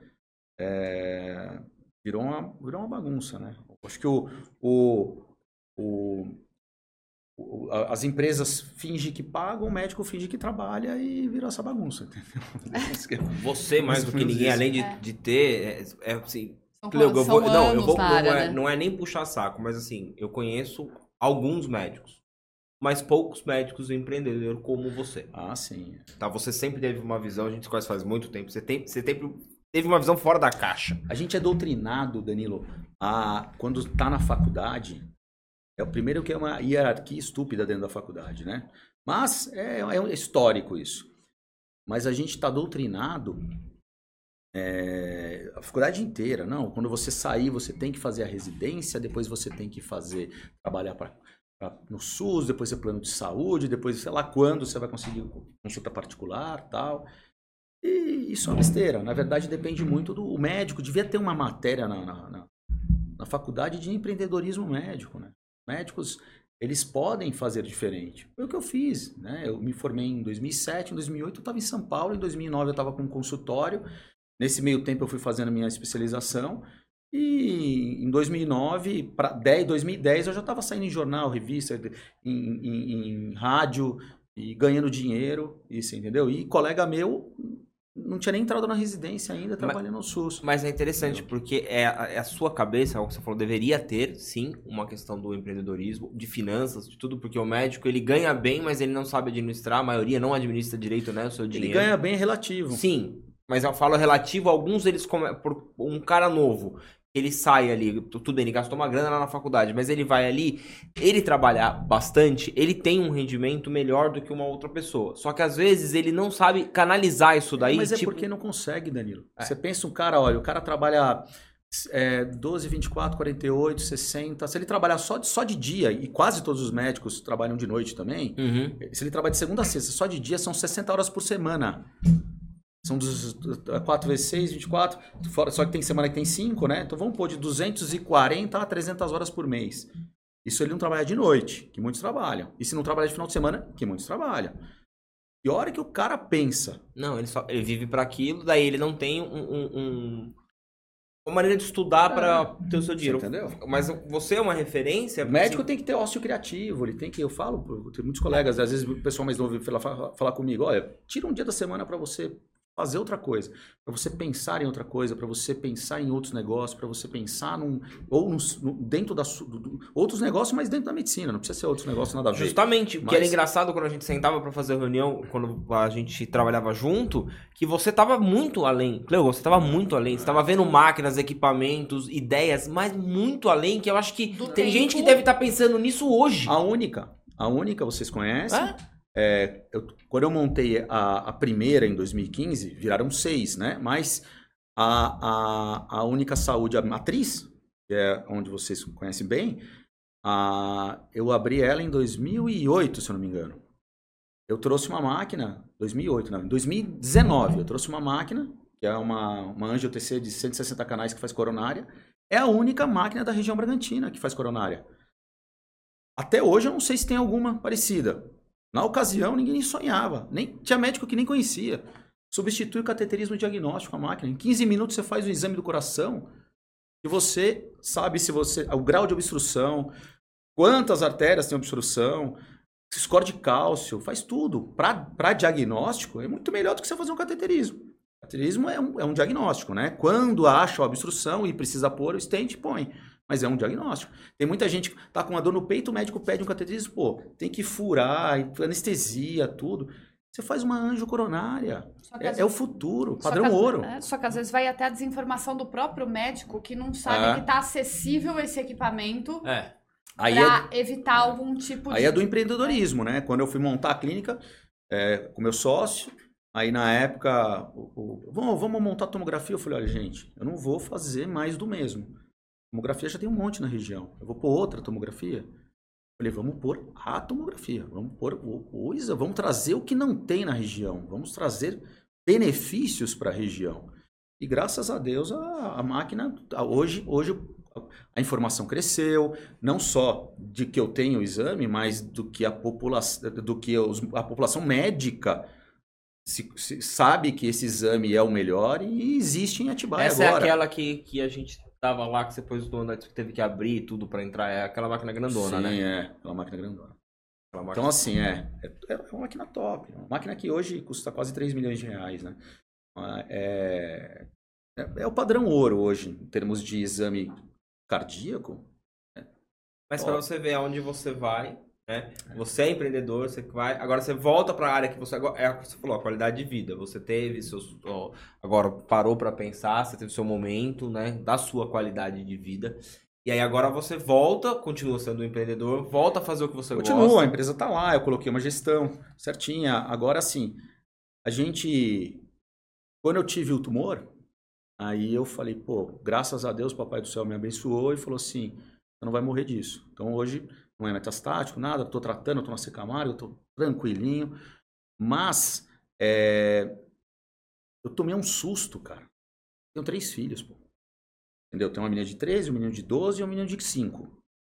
é, virou, uma, virou uma bagunça, né? Eu acho que o, o, o, o- a- as empresas fingem que pagam, o médico finge que trabalha e virou essa bagunça, entendeu? Você, mais do que ninguém, além de, É. de ter, é, é assim... São, Cleo, eu são vou, não, eu anos vou, na não, área, é, né? não é nem puxar saco, mas assim, eu conheço alguns médicos, mas poucos médicos empreendedores como você. Ah, sim. Tá? Você sempre teve uma visão, a gente se conhece faz muito tempo, você, tem, você teve, teve uma visão fora da caixa. A gente é doutrinado, Danilo, a, quando está na faculdade, é o primeiro que é uma hierarquia estúpida dentro da faculdade, né? Mas é, é histórico isso. Mas a gente está doutrinado é, a faculdade inteira. Não, quando você sair, você tem que fazer a residência, depois você tem que fazer, trabalhar pra, pra, no SUS, depois é plano de saúde, depois sei lá quando você vai conseguir consulta particular tal. E isso é uma besteira. Na verdade, depende muito do o médico. Devia ter uma matéria na, na, na, na faculdade de empreendedorismo médico, né? Médicos, eles podem fazer diferente. Foi o que eu fiz, né? Eu me formei em dois mil e sete, em dois mil e oito eu estava em São Paulo, em dois mil e nove eu estava com um consultório. Nesse meio tempo eu fui fazendo a minha especialização. E em dois mil e nove, para dois mil e dez, eu já estava saindo em jornal, revista, em, em, em rádio e ganhando dinheiro, isso, entendeu? E colega meu não tinha nem entrado na residência ainda, trabalhando no SUS. Mas é interessante, porque é a, é a sua cabeça, o que você falou, deveria ter, sim, uma questão do empreendedorismo, de finanças, de tudo, porque o médico, ele ganha bem, mas ele não sabe administrar, a maioria não administra direito, né, o seu dinheiro. Ele ganha bem relativo. Sim, mas eu falo relativo, alguns eles, come... por um cara novo, ele sai ali, tudo bem, ele gastou uma grana lá na faculdade, mas ele vai ali, ele trabalhar bastante, ele tem um rendimento melhor do que uma outra pessoa. Só que às vezes ele não sabe canalizar isso daí. Mas é tipo... porque não consegue, Danilo. É. Você pensa um cara, olha, o cara trabalha é, doze, vinte e quatro, quarenta e oito, sessenta. Se ele trabalhar só de, só de dia, e quase todos os médicos trabalham de noite também, Uhum. se ele trabalha de segunda a sexta, só de dia, são sessenta horas por semana. São dos quatro vezes seis, vinte e quatro. Fora, só que tem semana que tem cinco, né? Então vamos pôr de duzentas e quarenta a trezentas horas por mês. Isso ele não trabalha de noite, que muitos trabalham. E se não trabalhar de final de semana, que muitos trabalham. E a hora que o cara pensa... Não, ele, só, ele vive para aquilo, daí ele não tem um, um, um, uma maneira de estudar para ter o seu dinheiro. Entendeu? Mas você é uma referência... O médico tem que ter ócio criativo, ele tem que... Eu falo, tem muitos colegas, às vezes o pessoal mais novo vem falar, falar comigo, olha, tira um dia da semana para você fazer outra coisa, para você pensar em outra coisa, para você pensar em outros negócios, para você pensar num, ou num, dentro da do, do, outros negócios, mas dentro da medicina, não precisa ser outros negócios nada a ver. Justamente, mas... que era engraçado quando a gente sentava para fazer reunião, quando a gente trabalhava junto, que você tava muito além, Cleo, você tava muito além, você tava vendo máquinas, equipamentos, ideias, mas muito além, que eu acho que Do tem tempo... gente que deve estar tá pensando nisso hoje. A única, a única, vocês conhecem? É? É, eu, quando eu montei a, a primeira em dois mil e quinze, viraram seis, né? Mas a, a, a Única Saúde, a matriz, que é onde vocês conhecem bem, a, eu abri ela em dois mil e oito, se eu não me engano. Eu trouxe uma máquina, dois mil e oito, não, em dois mil e dezenove, eu trouxe uma máquina, que é uma, uma Angio T C de cento e sessenta canais que faz coronária. É a única máquina da região Bragantina que faz coronária. Até hoje eu não sei se tem alguma parecida. Na ocasião, ninguém nem sonhava. Nem, tinha médico que nem conhecia. Substitui o cateterismo diagnóstico, a máquina. Em quinze minutos você faz o exame do coração e você sabe se você o grau de obstrução, quantas artérias tem obstrução, score de cálcio, faz tudo. Para diagnóstico, é muito melhor do que você fazer um cateterismo. O cateterismo é um, é um diagnóstico, né? Quando acha a obstrução e precisa pôr o stent, põe. Mas é um diagnóstico. Tem muita gente que tá com uma dor no peito, o médico pede um cateterismo, pô, tem que furar, anestesia, tudo. Você faz uma angiocoronária. É, vezes... é o futuro, padrão só ouro. É, só que às vezes vai até a desinformação do próprio médico que não sabe é. que tá acessível esse equipamento é. para é... evitar algum tipo aí de... Aí é do empreendedorismo, né? Quando eu fui montar a clínica é, com meu sócio, aí na época, o, o, vamos, vamos montar tomografia, eu falei, olha gente, eu não vou fazer mais do mesmo. Tomografia já tem um monte na região. Eu vou pôr outra tomografia? Falei, vamos pôr a tomografia. Vamos pôr coisa, vamos trazer o que não tem na região. Vamos trazer benefícios para a região. E graças a Deus a, a máquina, a, hoje, hoje a informação cresceu, não só de que eu tenho o exame, mas do que a, popula do que os, a população médica se, se, sabe que esse exame é o melhor e existe em Atibaia Essa agora. É aquela que, que a gente... Tava lá que você pôs o dono, teve que abrir tudo pra entrar. É aquela máquina grandona, Sim, né? Sim, é. Aquela máquina grandona. Aquela máquina... Então, assim, é, é. É uma máquina top. Uma máquina que hoje custa quase três milhões de reais, né? É, é, é o padrão ouro hoje, em termos de exame cardíaco. É. Mas para você ver aonde você vai, né? Você é empreendedor, você vai. Agora você volta para a área que você agora é, você falou, a qualidade de vida. Você teve seus, ó, agora parou para pensar, você teve seu momento, né, da sua qualidade de vida. E aí agora você volta, continua sendo um empreendedor, volta a fazer o que você Continua, gosta. Continua, a empresa tá lá, eu coloquei uma gestão certinha. Agora sim, a gente quando eu tive o tumor, aí eu falei, pô, graças a Deus, Papai do Céu me abençoou e falou assim, você não vai morrer disso. Então hoje não é metastático, nada, estou tratando, estou na Secamar, eu estou tranquilinho. Mas é, eu tomei um susto, cara. Tenho três filhos, pô. Entendeu? Tenho uma menina de treze, um menino de doze e um menino de cinco.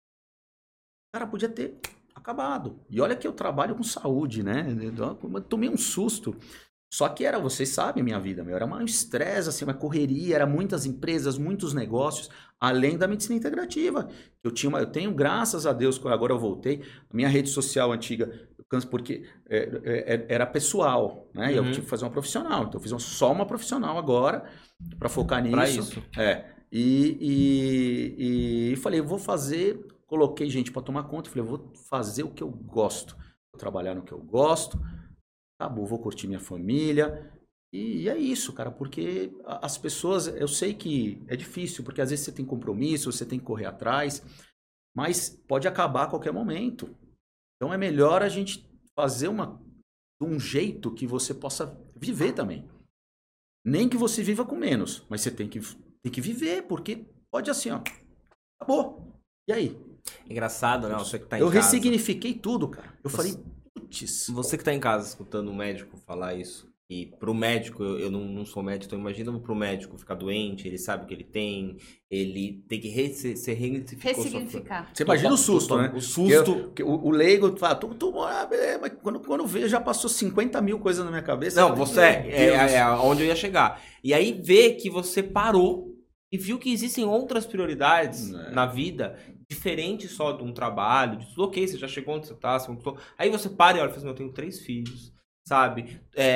Cara, podia ter acabado. E olha que eu trabalho com saúde, né? Eu tomei um susto. Só que era, vocês sabem a minha vida, meu, era um estresse, assim, uma correria, era muitas empresas, muitos negócios, além da medicina integrativa. Eu tinha uma, eu tenho, graças a Deus, agora eu voltei, a minha rede social antiga, eu canso porque é, é, era pessoal, né? Uhum. E eu tive que fazer uma profissional, então eu fiz uma, só uma profissional agora, para focar nisso. Pra isso. É, e, e, e falei, eu vou fazer, coloquei gente para tomar conta, falei, eu vou fazer o que eu gosto, vou trabalhar no que eu gosto, acabou, vou curtir minha família. E é isso, cara, porque as pessoas, eu sei que é difícil, porque às vezes você tem compromisso, você tem que correr atrás, mas pode acabar a qualquer momento. Então é melhor a gente fazer uma, um jeito que você possa viver também. Nem que você viva com menos, mas você tem que, tem que viver, porque pode assim, ó, acabou. E aí? Engraçado, né? Você que tá em eu casa. ressignifiquei tudo, cara. Eu você... falei... Você que está em casa escutando o médico falar isso, e pro médico, eu, eu não, não sou médico, então imagina pro médico ficar doente, ele sabe o que ele tem, ele tem que re, se, se ressignificar. Você imagina o susto, né? O susto. Eu, o, o leigo fala, tu, tu, mas quando, quando vê, já passou cinquenta mil coisas na minha cabeça. Não, você é, é, é onde eu ia chegar. E aí vê que você parou e viu que existem outras prioridades é. na vida, diferente só de um trabalho, de tudo, ok, você já chegou onde você tá, você conquistou. Aí você para e olha e fala assim, eu tenho três filhos, sabe? É,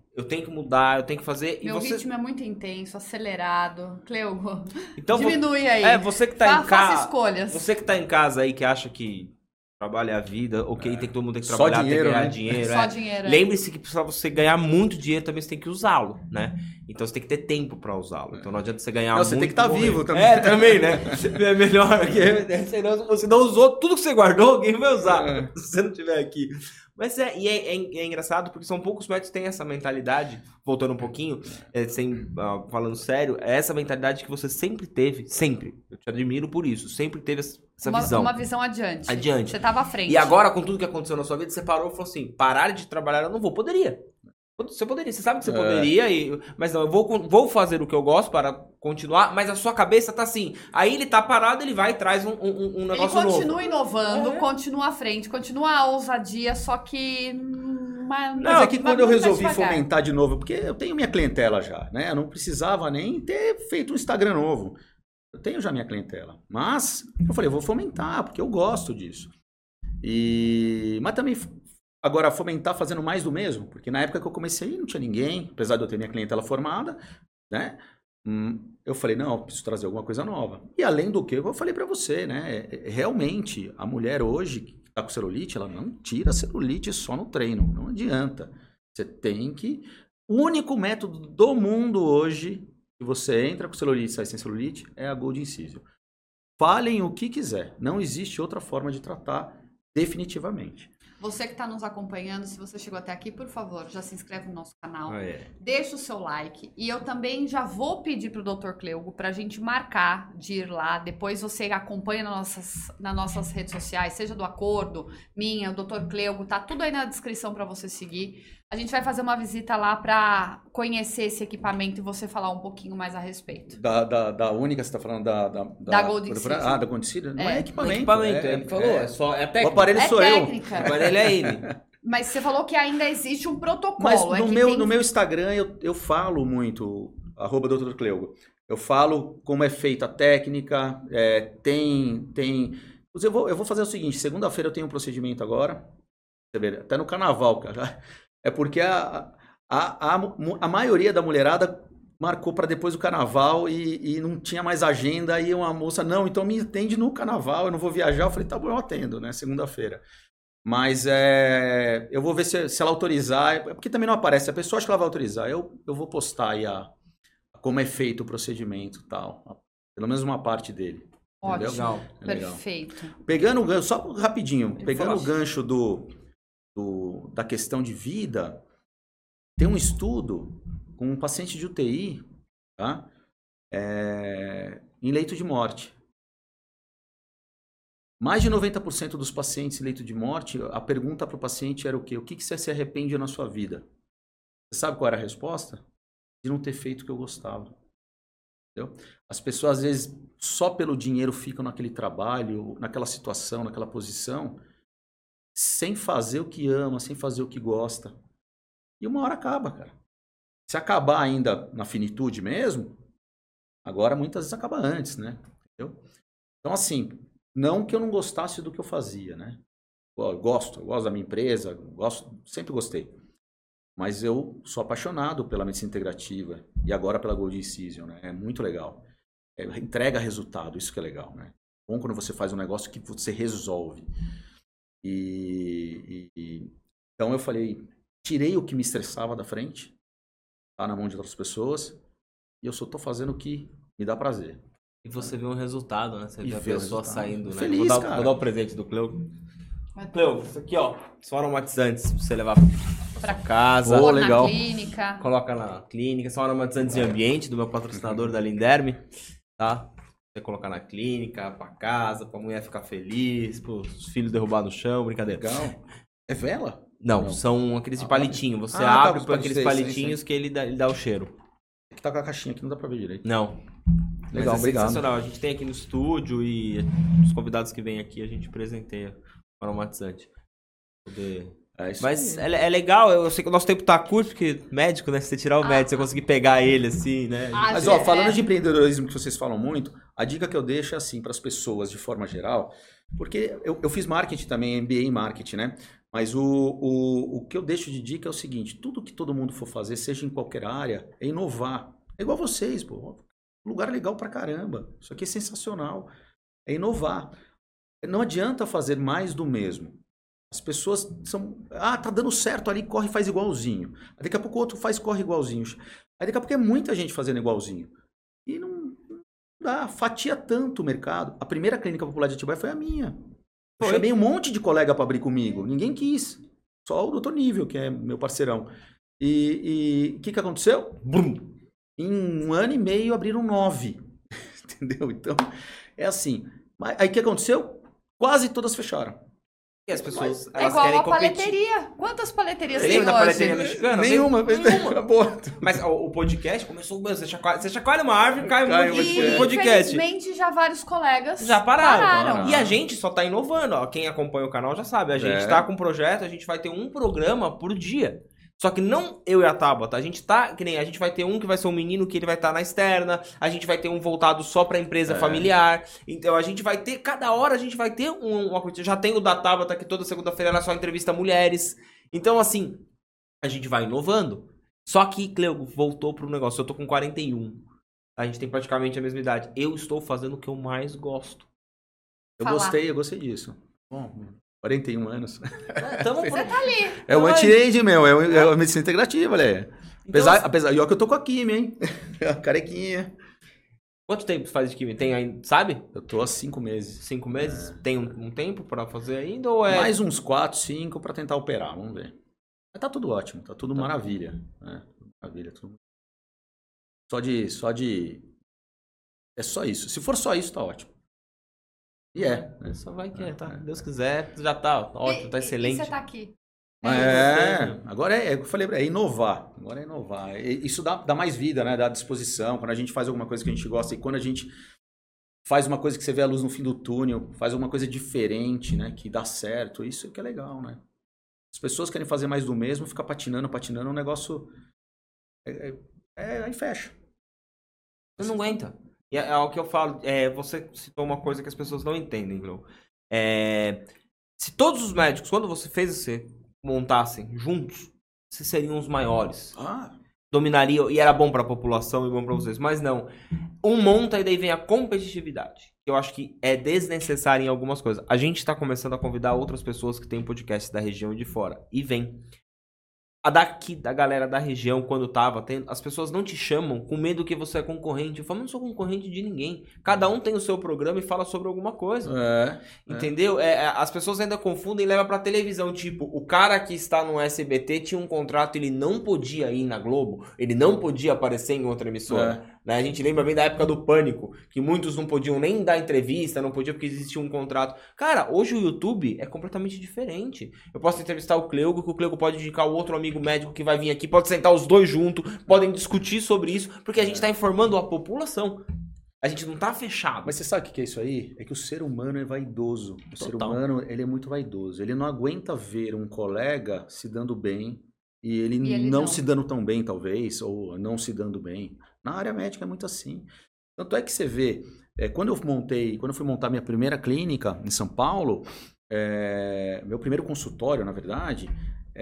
eu tenho que mudar, eu tenho que fazer. Meu e você... ritmo é muito intenso, acelerado. Cleugo, então, diminui aí. É, você que tá Fa em casa. Faça escolhas. Você que tá em casa aí, que acha que trabalho é a vida, ok, é. tem que todo mundo tem que Só trabalhar, dinheiro, tem que ganhar né? dinheiro. Só é. dinheiro. É. Lembre-se que pra você ganhar muito dinheiro também você tem que usá-lo, né? Então você tem que ter tempo pra usá-lo. Então não adianta você ganhar não, muito. Você tem que estar tá vivo também. É, também, né? É melhor que senão você não usou tudo que você guardou, alguém vai usar. É. Se você não estiver aqui. Mas é, e é, é, é engraçado porque são poucos médicos que têm essa mentalidade, voltando um pouquinho, é, sem, uh, falando sério, é essa mentalidade que você sempre teve, sempre. Eu te admiro por isso, sempre teve essa uma, visão. Uma visão adiante. Adiante. Você estava à frente. E agora, com tudo que aconteceu na sua vida, você parou e falou assim, parar de trabalhar eu não vou, poderia. Você poderia, você sabe que você é. poderia, e, mas não, eu vou, vou fazer o que eu gosto para continuar, mas a sua cabeça tá assim. Aí ele tá parado, ele vai e traz um, um, um negócio novo. Ele continua novo. inovando, é. continua à frente, continua a ousadia, só que... Mas, não, mas é que quando eu resolvi fomentar de novo, porque eu tenho minha clientela já, né? Eu não precisava nem ter feito um Instagram novo. Eu tenho já minha clientela. Mas eu falei, eu vou fomentar, porque eu gosto disso. E... Mas também... Agora, fomentar fazendo mais do mesmo, porque na época que eu comecei não tinha ninguém, apesar de eu ter minha clientela formada, né? Hum, eu falei, não, eu preciso trazer alguma coisa nova. E além do que, eu falei pra você, né? Realmente, a mulher hoje que tá com celulite, ela não tira celulite só no treino, não adianta. Você tem que... O único método do mundo hoje que você entra com celulite e sai sem celulite é a Gold Incision. Falem o que quiser, não existe outra forma de tratar definitivamente. Você que está nos acompanhando, se você chegou até aqui, por favor, já se inscreve no nosso canal, ah, é. deixa o seu like. E eu também já vou pedir para o doutor Cleugo para a gente marcar de ir lá. Depois você acompanha nas nossas, nas nossas redes sociais, seja do Acordo, minha, o doutor Cleugo, tá tudo aí na descrição para você seguir. A gente vai fazer uma visita lá para conhecer esse equipamento e você falar um pouquinho mais a respeito. Da, da, da única, você está falando da... Da, da, da Gold Incision. Ah, da Gold Incision? Não é, é equipamento. É equipamento, é, ele falou, é, é só... É técnica. O aparelho é sou técnica. eu. O aparelho é ele. Mas você falou que ainda existe um protocolo. Mas no, é que meu, tem... no meu Instagram eu, eu falo muito, arroba doutor Cleugo. Eu falo como é feita a técnica, é, tem... tem... Eu vou, eu vou fazer o seguinte, segunda-feira eu tenho um procedimento agora, você vê, até no carnaval, cara. É porque a, a, a, a maioria da mulherada marcou para depois do carnaval e, e não tinha mais agenda. E uma moça, não, então me atende no carnaval, eu não vou viajar. Eu falei, tá bom, eu atendo, né, segunda-feira. Mas é, eu vou ver se, se ela autorizar, porque também não aparece. A pessoa acha que ela vai autorizar. Eu, eu vou postar aí a, como é feito o procedimento e tal. Pelo menos uma parte dele. Ótimo, legal. É legal. Perfeito. Pegando o gancho, só rapidinho, Ele pegando falou. o gancho do, do, da questão de vida, tem um estudo com um paciente de U T I, tá? É, em leito de morte. Mais de noventa por cento dos pacientes em leito de morte, a pergunta para o paciente era o quê? O que, que você se arrepende na sua vida? Você sabe qual era a resposta? De não ter feito o que eu gostava. Entendeu? As pessoas, às vezes, só pelo dinheiro ficam naquele trabalho, naquela situação, naquela posição, sem fazer o que ama, sem fazer o que gosta. E uma hora acaba, cara. Se acabar ainda na finitude mesmo, agora muitas vezes acaba antes, né? Entendeu? Então, assim... Não que eu não gostasse do que eu fazia, né? Eu gosto, eu gosto da minha empresa, gosto, sempre gostei. Mas eu sou apaixonado pela medicina integrativa e agora pela Gold Incision, né? É muito legal. É, entrega resultado, isso que é legal, né? É bom quando você faz um negócio que você resolve. E, e então eu falei, tirei o que me estressava da frente, tá na mão de outras pessoas, e eu só tô fazendo o que me dá prazer. E você vê um resultado, né? Você E vê a vê o pessoa resultado. saindo, né? Feliz, vou, dar, cara. vou dar o presente do Cleugo. Cleugo, isso aqui, ó. São aromatizantes pra você levar pra, pra casa. Pô, Pôr legal. na clínica. Coloca na clínica. São aromatizantes de ambiente do meu patrocinador da Linderme, tá? Você colocar na clínica, pra casa, pra mulher ficar feliz, pros filhos derrubar no chão, brincadeira. Legal. É vela? Não, Não. são aqueles de Ah, palitinho. Você ah, tá, abre os por aqueles palitinhos, palitinhos sim, sim. que ele dá, ele dá o cheiro. Que tá com a caixinha aqui, não dá pra ver direito. Não. Legal, Mas é obrigado. sensacional. A gente tem aqui no estúdio e os convidados que vêm aqui a gente presenteia o aromatizante. Poder... É isso Mas aí. é, é legal, eu sei que o nosso tempo tá curto, porque médico, né? Se você tirar o Ah. médico, você conseguir pegar ele assim, né? Ah, Mas, é. ó, falando de empreendedorismo que vocês falam muito, a dica que eu deixo é assim, para as pessoas de forma geral, porque eu, eu fiz marketing também, M B A em marketing, né? Mas o, o, o que eu deixo de dica é o seguinte, tudo que todo mundo for fazer, seja em qualquer área, é inovar. É igual vocês, pô. Lugar legal pra caramba. Isso aqui é sensacional. É inovar. Não adianta fazer mais do mesmo. As pessoas são... Ah, tá dando certo ali, corre e faz igualzinho. Aí daqui a pouco o outro faz, corre igualzinho. Aí daqui a pouco é muita gente fazendo igualzinho. E não, não dá, fatia tanto o mercado. A primeira clínica popular de Atibaia foi a minha. Eu Foi. chamei um monte de colega para abrir comigo. Ninguém quis. Só o doutor Nível, que é meu parceirão. E o que, que aconteceu? Brum! Em um ano e meio abriram nove. Entendeu? Então, é assim. Aí o que aconteceu? Quase todas fecharam. E as pessoas, É elas igual querem a competir. paleteria. Quantas paleterias Você tem lembra da hoje? paleteria mexicana? Nenhuma. Nenhuma. Acabou. Mas o, o podcast começou... Meu, você, chacoalha, você chacoalha uma árvore, cai um Cai monte um de monte de podcast. Infelizmente, já vários colegas Já pararam. pararam. E a gente só tá inovando. Ó. Quem acompanha o canal já sabe. A gente É. tá com um projeto, a gente vai ter um programa por dia. Só que não eu e a Tabata. A gente tá, que nem a gente vai ter um que vai ser um menino que ele vai estar na externa. A gente vai ter um voltado só pra empresa É. familiar. Então a gente vai ter, cada hora a gente vai ter um, uma coisa. Já tem o da Tabata que toda segunda-feira ela só entrevista mulheres. Então assim, a gente vai inovando. Só que, Cleo, voltou pro negócio. Eu tô com quarenta e um. A gente tem praticamente a mesma idade. Eu estou fazendo o que eu mais gosto. Eu Falar. gostei, eu gostei disso. Bom, quarenta e um anos. É, tamo por... Você tá ali. É o Ai. anti-age, meu. É, o- é a medicina integrativa, né? Então, Apesar, assim, apesar, e ó que eu tô com a quimio, hein? A carequinha. quanto tempo você faz de química? Tem aí, sabe? Eu tô há cinco meses. Cinco meses? Tem um, um tempo pra fazer ainda ou é... Mais uns quatro, cinco pra tentar operar, vamos ver. Mas tá tudo ótimo, tá tudo maravilha. Né? Maravilha, tudo... Só de, só de... É só isso. Se for só isso, tá ótimo. E é. Né? Só vai que é, tá? Deus quiser, já tá ótimo, E- tá e- excelente. E você tá aqui. Mas isso. é, agora é, é o que eu falei, é inovar. Agora é inovar. E isso dá, dá mais vida, né? Dá disposição. Quando a gente faz alguma coisa que a gente gosta e quando a gente faz uma coisa que você vê a luz no fim do túnel, faz alguma coisa diferente, né? Que dá certo. Isso que é legal, né? As pessoas querem fazer mais do mesmo, ficar patinando, patinando, é um negócio... É, é- é, aí fecha. Você não aguenta. E é, é o que eu falo, é, você citou uma coisa que as pessoas não entendem, Glo. É, se todos os médicos, quando você fez você montassem juntos, vocês seriam os maiores. Ah, Dominariam, e era bom pra população e bom pra vocês. Mas não. Um monta e daí vem a competitividade. Que eu acho que é desnecessária em algumas coisas. A gente tá começando a convidar outras pessoas que têm podcast da região e de fora. E vem. A daqui, da galera da região, quando tava tendo, as pessoas não te chamam com medo que você é concorrente. Eu falo, não sou concorrente de ninguém. Cada um tem o seu programa e fala sobre alguma coisa. é. Entendeu? É, é, as pessoas ainda confundem e levam pra televisão. Tipo, o cara que está no S B T tinha um contrato, ele não podia ir na Globo, ele não podia aparecer em outra emissora. É. Né? A gente lembra bem da época do Pânico, que muitos não podiam nem dar entrevista, não podiam porque existia um contrato. Cara, hoje o YouTube é completamente diferente. Eu posso entrevistar o Cleugo, que o Cleugo pode indicar o outro amigo médico que vai vir aqui, pode sentar os dois juntos, podem discutir sobre isso, porque a gente está informando a população. A gente não tá fechado. Mas você sabe o que que é isso aí? É que o ser humano é vaidoso. O ser Total. humano, ele é muito vaidoso. Ele não aguenta ver um colega se dando bem e ele, E ele não, não. se dando tão bem, talvez, ou não se dando bem. Na área médica é muito assim. Tanto é que você vê, é, quando eu montei, quando eu fui montar minha primeira clínica em São Paulo, é, meu primeiro consultório, na verdade,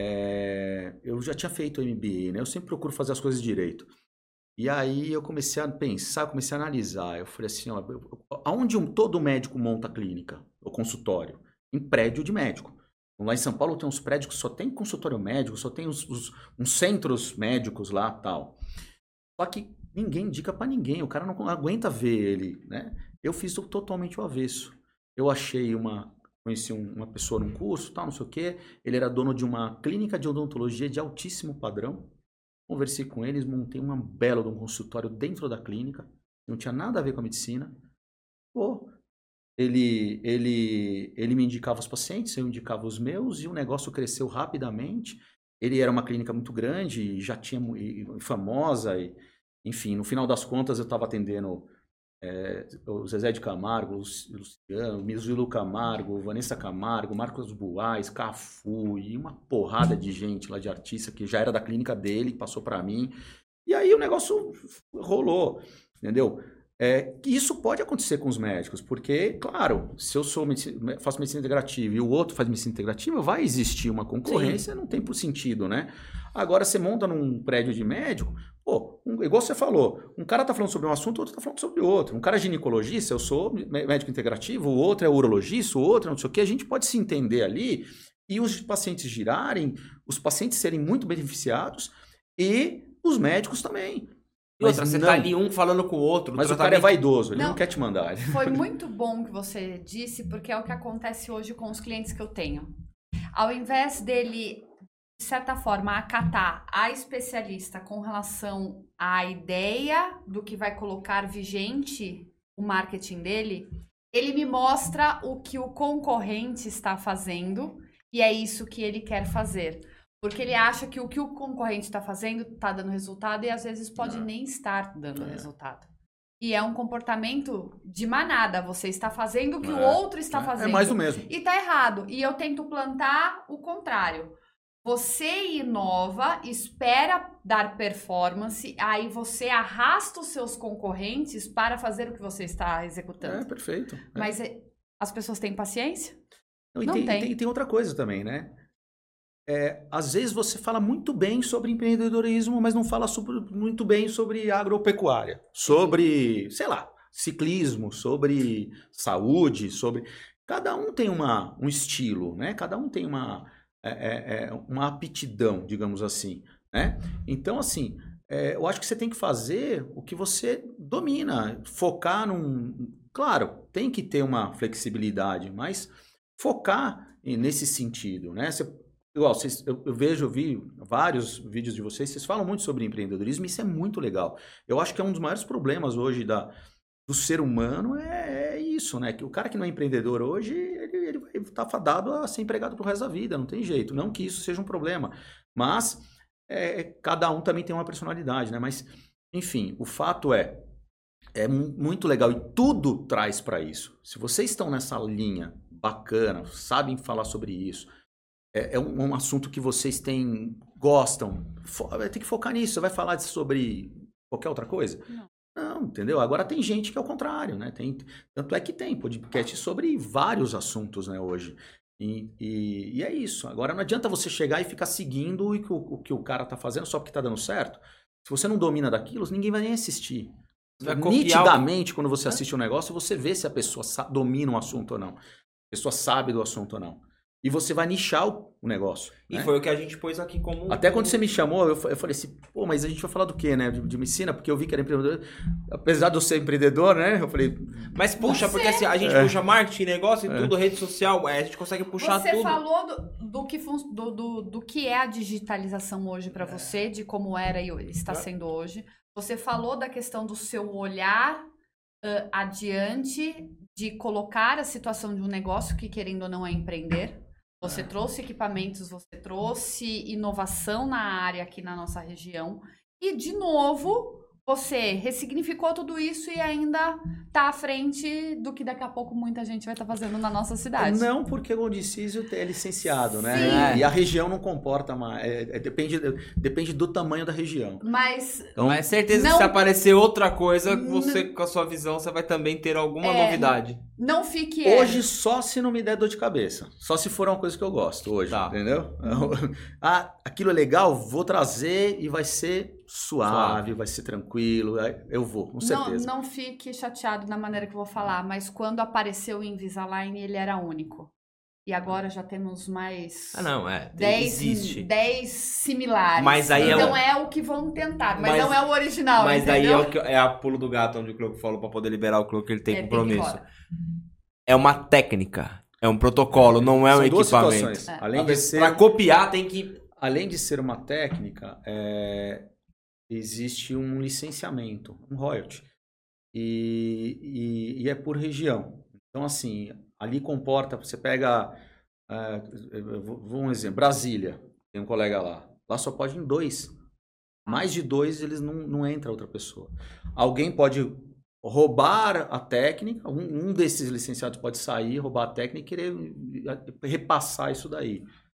é, eu já tinha feito M B A, né? Eu sempre procuro fazer as coisas direito. E aí eu comecei a pensar, eu comecei a analisar. Eu falei assim, ó, eu- aonde um, todo médico monta clínica, ou consultório? Em prédio de médico. Então, lá em São Paulo tem uns prédios que só tem consultório médico, só tem os, os- uns centros médicos lá tal. Só que ninguém indica pra ninguém, o cara não aguenta ver ele, né? Eu fiz o- totalmente o avesso. Eu achei uma... Conheci um- uma pessoa num curso, tal, não sei o quê. Ele era dono de uma clínica de odontologia de altíssimo padrão. Conversei com eles, montei uma bela de um consultório dentro da clínica. Não tinha nada a ver com a medicina. Pô, ele, ele, ele me indicava os pacientes, eu indicava os meus e o negócio cresceu rapidamente. Ele era uma clínica muito grande, já tinha mu- e- e famosa. E, enfim, no final das contas eu estava atendendo é, o Zezé de Camargo, o Luci- Luciano, Mizulo Camargo, Vanessa Camargo, Marcos Buais, Cafu e uma porrada de gente lá de artista que já era da clínica dele, passou para mim. E aí o negócio rolou, entendeu? É, isso pode acontecer com os médicos, porque, claro, se eu sou medicina, faço medicina integrativa e o outro faz medicina integrativa, vai existir uma concorrência, Sim. não tem por sentido, né? Agora, você monta num prédio de médico, pô, um, igual você falou, um cara tá falando sobre um assunto, o outro tá falando sobre outro. Um cara é ginecologista, eu sou médico integrativo, o outro é urologista, o outro é não sei o quê, a gente pode se entender ali e os pacientes girarem, os pacientes serem muito beneficiados e os médicos também. E outra, você tá ali um falando com o outro. Mas o cara é vaidoso, ele não, não quer te mandar. Foi muito bom que você disse, porque é o que acontece hoje com os clientes que eu tenho. Ao invés dele, de certa forma, acatar a especialista com relação à ideia do que vai colocar vigente o marketing dele, ele me mostra o que o concorrente está fazendo e é isso que ele quer fazer. Porque ele acha que o que o concorrente está fazendo está dando resultado e às vezes pode nem estar dando é. resultado. E é um comportamento de manada. Você está fazendo o que é. o outro está fazendo. É mais do mesmo. E está errado. E eu tento plantar o contrário. Você inova, espera dar performance, aí você arrasta os seus concorrentes para fazer o que você está executando. É, perfeito. É. Mas as pessoas têm paciência? Não, e Não tem, tem. tem. Tem outra coisa também, né? É, às vezes você fala muito bem sobre empreendedorismo, mas não fala sobre, muito bem sobre agropecuária, sobre, sei lá, ciclismo, sobre saúde, sobre... Cada um tem uma, um estilo, né? Cada um tem uma, é, é, uma aptidão, digamos assim, né? Então, assim, é, eu acho que você tem que fazer o que você domina, focar num... Claro, tem que ter uma flexibilidade, mas focar nesse sentido, né? Você Igual, vocês, eu, eu vejo, eu vi vários vídeos de vocês, vocês falam muito sobre empreendedorismo, e isso é muito legal. Eu acho que é um dos maiores problemas hoje da, do ser humano, é, é isso, né? Que o cara que não é empreendedor hoje, ele, ele vai estar fadado a ser empregado pro resto da vida, não tem jeito. Não que isso seja um problema, mas é, cada um também tem uma personalidade, né? Mas, enfim, o fato é, é muito legal e tudo traz para isso. Se vocês estão nessa linha bacana, sabem falar sobre isso, é um, um assunto que vocês têm, gostam, vai ter que focar nisso. Você vai falar sobre qualquer outra coisa? Não. Não, entendeu? Agora tem gente que é o contrário, né? Tem, tanto é que tem podcast sobre vários assuntos, né, hoje. E, e, e é isso. Agora não adianta você chegar e ficar seguindo o que o, o, que o cara tá fazendo só porque tá dando certo. Se você não domina daquilo, ninguém vai nem assistir. Vai Nitidamente, o... quando você assiste um negócio, você vê se a pessoa domina um assunto ou não. A pessoa sabe do assunto ou não. E você vai nichar o negócio. E né? foi o que a gente pôs aqui como... Até quando você me chamou, eu, eu falei assim, pô, mas a gente vai falar do quê, né? De, de medicina, porque eu vi que era empreendedor. Apesar de eu ser empreendedor, né? Eu falei... Mas puxa, você... porque assim, a gente é. puxa marketing, negócio e é. tudo, rede social, a gente consegue puxar você tudo. Você falou do, do, que fun... do, do, do que é a digitalização hoje para você, de como era e está sendo hoje. Você falou da questão do seu olhar uh, adiante, de colocar a situação de um negócio que, querendo ou não, é empreender. Você trouxe equipamentos, você trouxe inovação na área aqui na nossa região. E, de novo, você ressignificou tudo isso e ainda está à frente do que daqui a pouco muita gente vai estar tá fazendo na nossa cidade. Não, porque o Odicísio é licenciado, né? Sim. E a região não comporta mais. É, é, depende, depende do tamanho da região. Mas... Então, é certeza não, que se aparecer outra coisa, você com a sua visão, você vai também ter alguma é, novidade. Não fique... Hoje, é. só se não me der dor de cabeça. Só se for uma coisa que eu gosto hoje, tá. entendeu? Uhum. Ah, aquilo é legal, vou trazer e vai ser suave, suave. vai ser tranquilo. Eu vou, com certeza. Não, não fique chateado na maneira que eu vou falar, mas quando apareceu o Invisalign, ele era único. E agora já temos mais... Ah, não, é. dez, existe. dez similares. Mas aí então é, o... é o que vão tentar, mas, mas não é o original, Mas entendeu? daí é, o que, é a pulo do gato, onde o Cleuco falou pra poder liberar o Cleuco que ele tem é, compromisso. Tem é uma técnica, é um protocolo, não é um São duas equipamento. situações. É. Além de ser... Pra copiar tem que... Além de ser uma técnica, é... existe um licenciamento, um royalty. E, e, e é por região. Então, assim, ali comporta, você pega, uh, vou um exemplo, Brasília, tem um colega lá, lá só pode em dois. Mais de dois, eles não, não entra outra pessoa. Alguém pode roubar a técnica, um, um desses licenciados pode sair, roubar a técnica e querer repassar isso daí.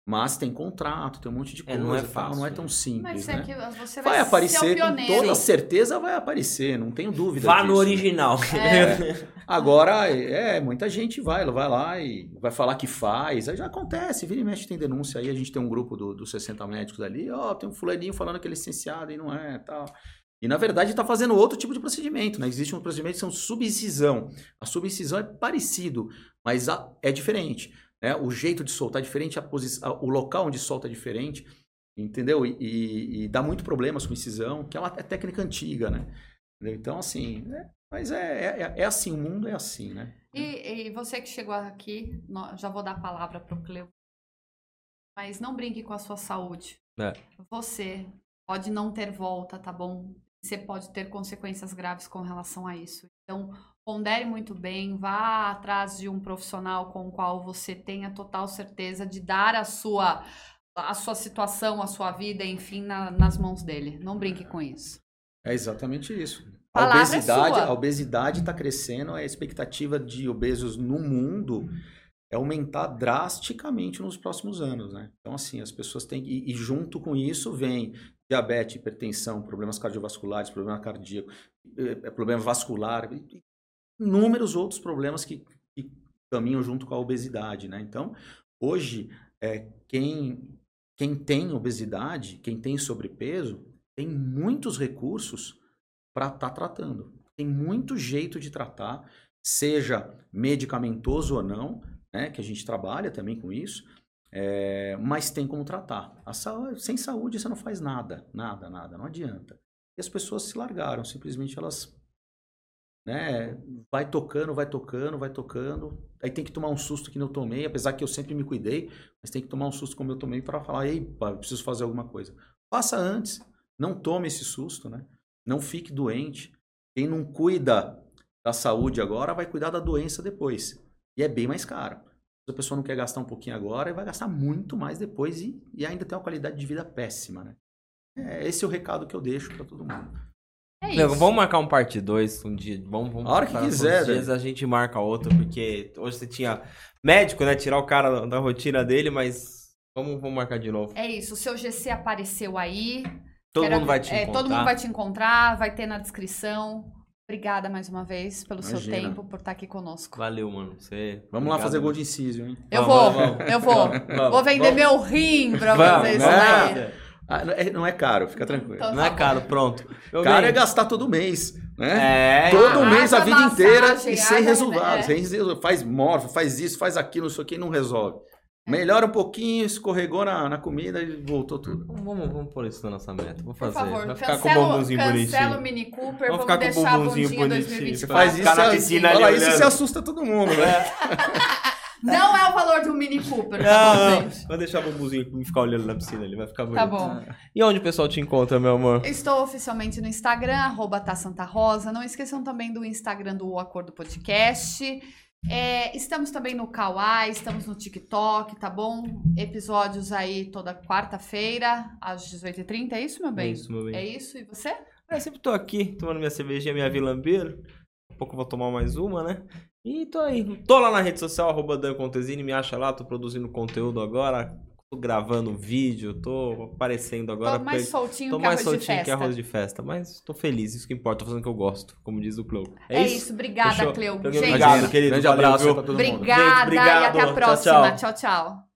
Mas tem contrato, tem um monte de coisa, É, não é tal, fácil, não é né? tão simples, Mas né? é que você vai, Vai ser o aparecer, com pioneiro. toda certeza vai aparecer, não tenho dúvida Vá disso. no original. É. Agora, é, muita gente vai, vai lá e vai falar que faz, aí já acontece, vira e mexe tem denúncia aí, a gente tem um grupo dos do sessenta médicos ali, ó, oh, tem um fulaninho falando que ele é licenciado e não é, tal. E, na verdade, está fazendo outro tipo de procedimento, né? Existe um procedimento que são subincisão. A subincisão é parecido, mas a, é diferente. Né? O jeito de soltar é diferente, a posição, o local onde solta é diferente, entendeu? E, e, e dá muito problema a subincisão, que é uma é técnica antiga, né? Entendeu? Então, assim, é, mas é, é, é assim, o mundo é assim, né? E, e você que chegou aqui, já vou dar a palavra para o Cleo, mas não brinque com a sua saúde. É. Você pode não ter volta, tá bom? Você pode ter consequências graves com relação a isso. Então, pondere muito bem, vá atrás de um profissional com o qual você tenha total certeza de dar a sua, a sua situação, a sua vida, enfim, na, nas mãos dele. Não brinque com isso. É exatamente isso. A Palavra obesidade, é sua. a obesidade está crescendo, a expectativa de obesos no mundo é aumentar drasticamente nos próximos anos, né? Então, assim, as pessoas têm que... E, e junto com isso vem diabetes, hipertensão, problemas cardiovasculares, problema cardíaco, problema vascular, e inúmeros outros problemas que, que caminham junto com a obesidade, né? Então, hoje, é, quem, quem tem obesidade, quem tem sobrepeso, tem muitos recursos para estar tá tratando. Tem muito jeito de tratar, seja medicamentoso ou não, né, que a gente trabalha também com isso, é, mas tem como tratar. A saúde, sem saúde você não faz nada, nada, nada, não adianta. E as pessoas se largaram, simplesmente elas, né, vai tocando, vai tocando, vai tocando, aí tem que tomar um susto que eu tomei, apesar que eu sempre me cuidei, mas tem que tomar um susto como eu tomei para falar, ei, pá, eu preciso fazer alguma coisa. Faça antes, não tome esse susto, né? Não fique doente. Quem não cuida da saúde agora vai cuidar da doença depois. E é bem mais caro. Se a pessoa não quer gastar um pouquinho agora, vai gastar muito mais depois e, e ainda tem uma qualidade de vida péssima, né? É, esse é o recado que eu deixo para todo mundo. É isso. Vamos marcar um parte dois um dia. Vamos, vamos a hora que quiser. Dias, a gente marca outro, porque hoje você tinha médico, né? Tirar o cara da, da rotina dele, mas vamos, vamos marcar de novo. É isso. O seu G C apareceu aí. Todo Quero, mundo vai te é, encontrar. Todo mundo vai te encontrar, vai ter na descrição. Obrigada mais uma vez pelo Imagina. seu tempo, por estar aqui conosco. Valeu, mano. Você... Vamos Obrigado, lá fazer mano. gol de incísio, hein? Eu Vamos, vou, vamos, eu vou. vamos, vou vender vamos. meu rim pra Vamos, vocês. né? Né? Ah, não, é, não é caro, fica tranquilo. Então, Não é caro, pronto. Eu Caro ganhei. é gastar todo mês, né? É. Todo Ah, mês a água, vida inteira massagem, e sem água, resultado. é. Sem resultado. Faz morfo, faz isso, faz aquilo, não sei o que, não resolve. Melhora um pouquinho, escorregou na, na comida e voltou tudo. Vamos, vamos pôr isso na nossa meta. Vou Por fazer. favor, Vai ficar com o cancela, bumbumzinho cancela bonitinho. o Mini Cooper, Vamos vamos, ficar com o deixar a bumbumzinho bundinha bonitinho. dois mil e vinte e Você quatro. Faz isso, ficar na você- piscina fala ali isso, olhando. você assusta todo mundo, né? Não é o valor de um Mini Cooper, tá Não, bom, não. gente? Vou deixar o bumbumzinho pra ficar olhando na piscina, ele vai ficar bonito. Tá bom. E onde o pessoal te encontra, meu amor? Estou oficialmente no Instagram, arroba Tá Santa Rosa. Não esqueçam também do Instagram do O Acordo Podcast. É, estamos também no Kawaii, estamos no TikTok, tá bom? Episódios aí toda quarta-feira, às dezoito e trinta. É isso, meu bem? É isso, meu bem. É isso, e você? Eu sempre tô aqui, tomando minha cervejinha, minha vilambeira. Daqui a pouco eu vou tomar mais uma, né? E tô aí. Tô lá na rede social, arroba Dan Contesini, me acha lá, tô produzindo conteúdo agora. Tô gravando vídeo, tô aparecendo agora. Tô mais porque- soltinho Tô que mais arroz de soltinho festa. que arroz de festa, mas tô feliz, isso que importa, tô fazendo o que eu gosto, como diz o Cleo. É, isso? obrigada, Fechou? Cleo. Então, Gente, Obrigado, querido. Grande valeu, abraço viu? pra todo mundo. obrigada Gente, obrigado. e até a Tchau, próxima. tchau. Tchau, tchau.